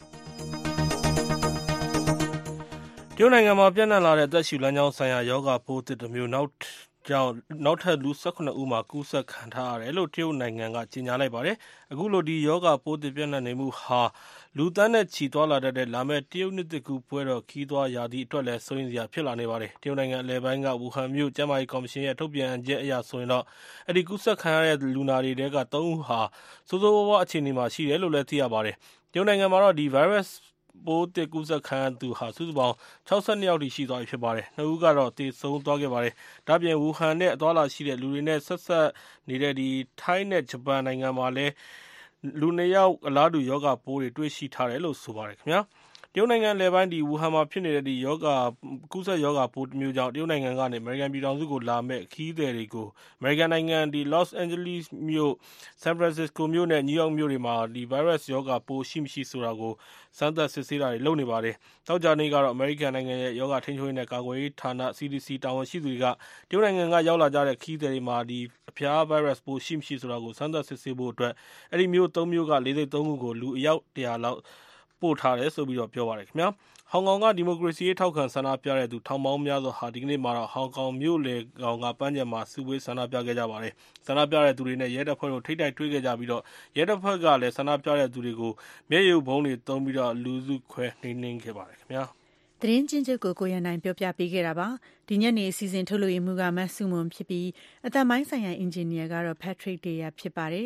တရုတ်နိုင်ငံမှာပြန့်နှံ့လာတဲ့အသက်ရှူလမ်းကြောင်းဆိုင်ရာယောဂပိုးသစ်တစ်မျိုးနောက်ကြောင့်နောက်ထပ်လူnineteenဦးမှာကူးစက်ခံထားရတယ်လို့တရုတ်နိုင်ငံကကြေညာလိုက်ပါတယ်။အခုလိုဒီယောဂပိုးသစ်ပြန့်နှံ့နေမှုဟာလူသန်းနဲ့ချီသွားလာတတ်တဲ့လာမယ့်တရုတ်နှစ်သစ်ကူးပွဲတော်ခီးသွားရာသီအတွက်လည်းစိုးရိမ်စရာဖြစ်လာနေပါတယ်။တရုတ်နိုင်ငံအလယ်ပိုင်းကဝူဟန်မြို့ကျန်းမာရေးကော်မရှင်ရဲ့ထုတ်ပြန်ချက်အရဆိုရင်တော့အဲ့ဒီကူးစက်ခံရတဲ့လူနာတွေထဲကthreeဦးဟာစိုးစိုးဝါးဝါးအခြေအနေမှာရှိတယ်လို့လည်းသိရပါတယ်။တရုတ်နိုင်ငံမှာတော့ဒီ virusပိုးသစ်ကူးစက်ခံရသူဟာစုစုပေါင်းsixty-twoယောက်ထိရှိသွားပြီဖြစ်ပါတယ်။နှစ်ဦးကတော့သေဆုံးသွားခဲ့ပါတယ်။ဒါ့အပြင်ဝူဟန်နဲ့အသွားအလာရှိတဲ့လူတွေနဲ့ဆက်ဆက်နေတဲ့ဒီထိုင်းနဲ့ဂျပန်နိုင်ငံမှာလည်းလူနှစ်ယောက်အလားတူယောဂပိုးတွေတွေ့ရှိထားတယ်လို့ဆိုပါတယ်ခင်ဗျာ။တရုတ်နိုင်ငံလယ်ပိုင်းဒီဝူဟန်မှာဖြစ်နေတဲ့ဒီယောဂကူးစက်ယောဂပိုးတစ်မျိုးကြောင့်တရုတ်နိုင်ငံကနေအမေရိကန်ပြည်ထောင်စုကိုလာမဲ့ခီးသည်တွေကိုအမေရိကန်နိုင်ငံဒီ Los Angeles မြို့ San Francisco မြို့နဲ့ New York မြို့တွေမှာဒီ virus ယောဂပိုးရှိမရှိဆိုတာကိုစမ်းသပ်စစ်ဆေးတာတွေလုပ်နေပါတယ်။တောက်ကြနေ့ကတော့အမေရိကန်နိုင်ငံရဲ့ယောဂထိန်းချုပ်ရေးနဲ့ကာကွယ်ရေးဌာန C D C တာဝန်ရှိသူတွေကတရုတ်နိုင်ငံကရောက်လာကြတဲ့ခီးသည်တွေမှာဒီအဖျား virus ပိုးရှိမရှိဆိုတာကိုစမ်းသပ်စစ်ဆေးဖို့အတွက်အဲ့ဒီမြို့threeမြို့ကလေဆိပ်threeခုကိုလူအယောက်one hundredလောက်ပို့ထားတယ်ဆိုပြီးတော့ပြောပါတယ်ခင်ဗျာဟောင်ကောင်ကဒီမိုကရေစီရေးထောက်ခံဆန္ဒပြတဲ့သူထောင်ပေါင်းများစွာဟာဒီကနေ့မှာတော့ဟောင်ကောင်မြို့လေကောင်ကပန်းခြံမှာစုဝေးဆန္ဒပြခဲ့ကြပါတယ်ဆန္ဒပြတဲ့သူတွေနဲ့ရဲတပ်ဖွဲ့တို့ထိတ်တိုက်တွေ့ခဲ့ကြပြီးတော့ရဲတပ်ဖွဲ့ကလည်းဆန္ဒပြတဲ့သူတွေကိုမျက်ရည်ဘုံတွေသုံးပြီးတော့လူစုခွဲနှိမ်နှင်းခဲ့ပါတယ်ခင်ဗျာသတင်းချင်းချုပ်ကိုကိုရန်နိုင်ပြောပြပေးခဲ့တာပါဒီညနေအစီအစဉ်ထုတ်လွှင့်မှုကမတ်စုမွန်ဖြစ်ပြီးအသက်မိုင်းဆိုင်ရာအင်ဂျင်နီယာကတော့ Patrick Deya ဖြစ်ပါတယ်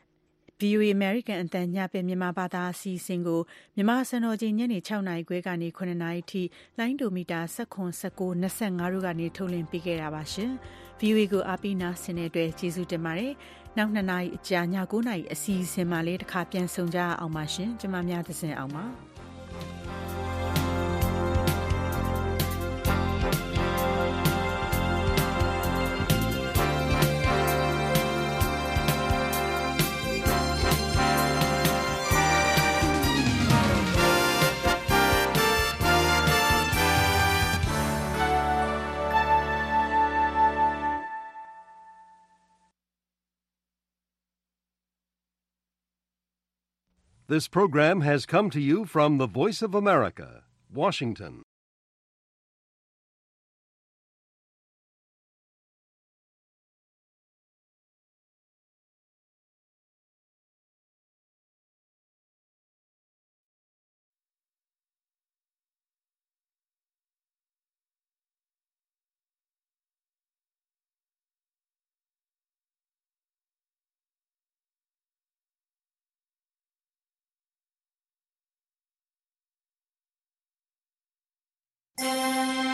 V O A American အတန်ညပဲမြန်မာဘာသာအစီအစဉ်ကိုမြန်မာစံတော်ချိန်ညနေsixနာရီခွဲကနေnineနာရီထိလိုင်းဒိုမီတာnineteen, nineteen, twenty-fiveတို့ကနေထုတ်လွှင့်ပေးခဲ့တာပါရှင်။ V O A ကိုအားပေးနာဆင်တဲ့အတွက်ကျေးဇူးတင်ပါတယ်။နောက်twoနာရီအကြာညnineနာရီအစီအစဉ်မှာလေးတစ်ခါပြန်ဆုံကြအောင်ပါရှင်။ကျွန်မများသစဉ်အောင်ပါ။ This program has come to you from the Voice of America, Washington. Thank you.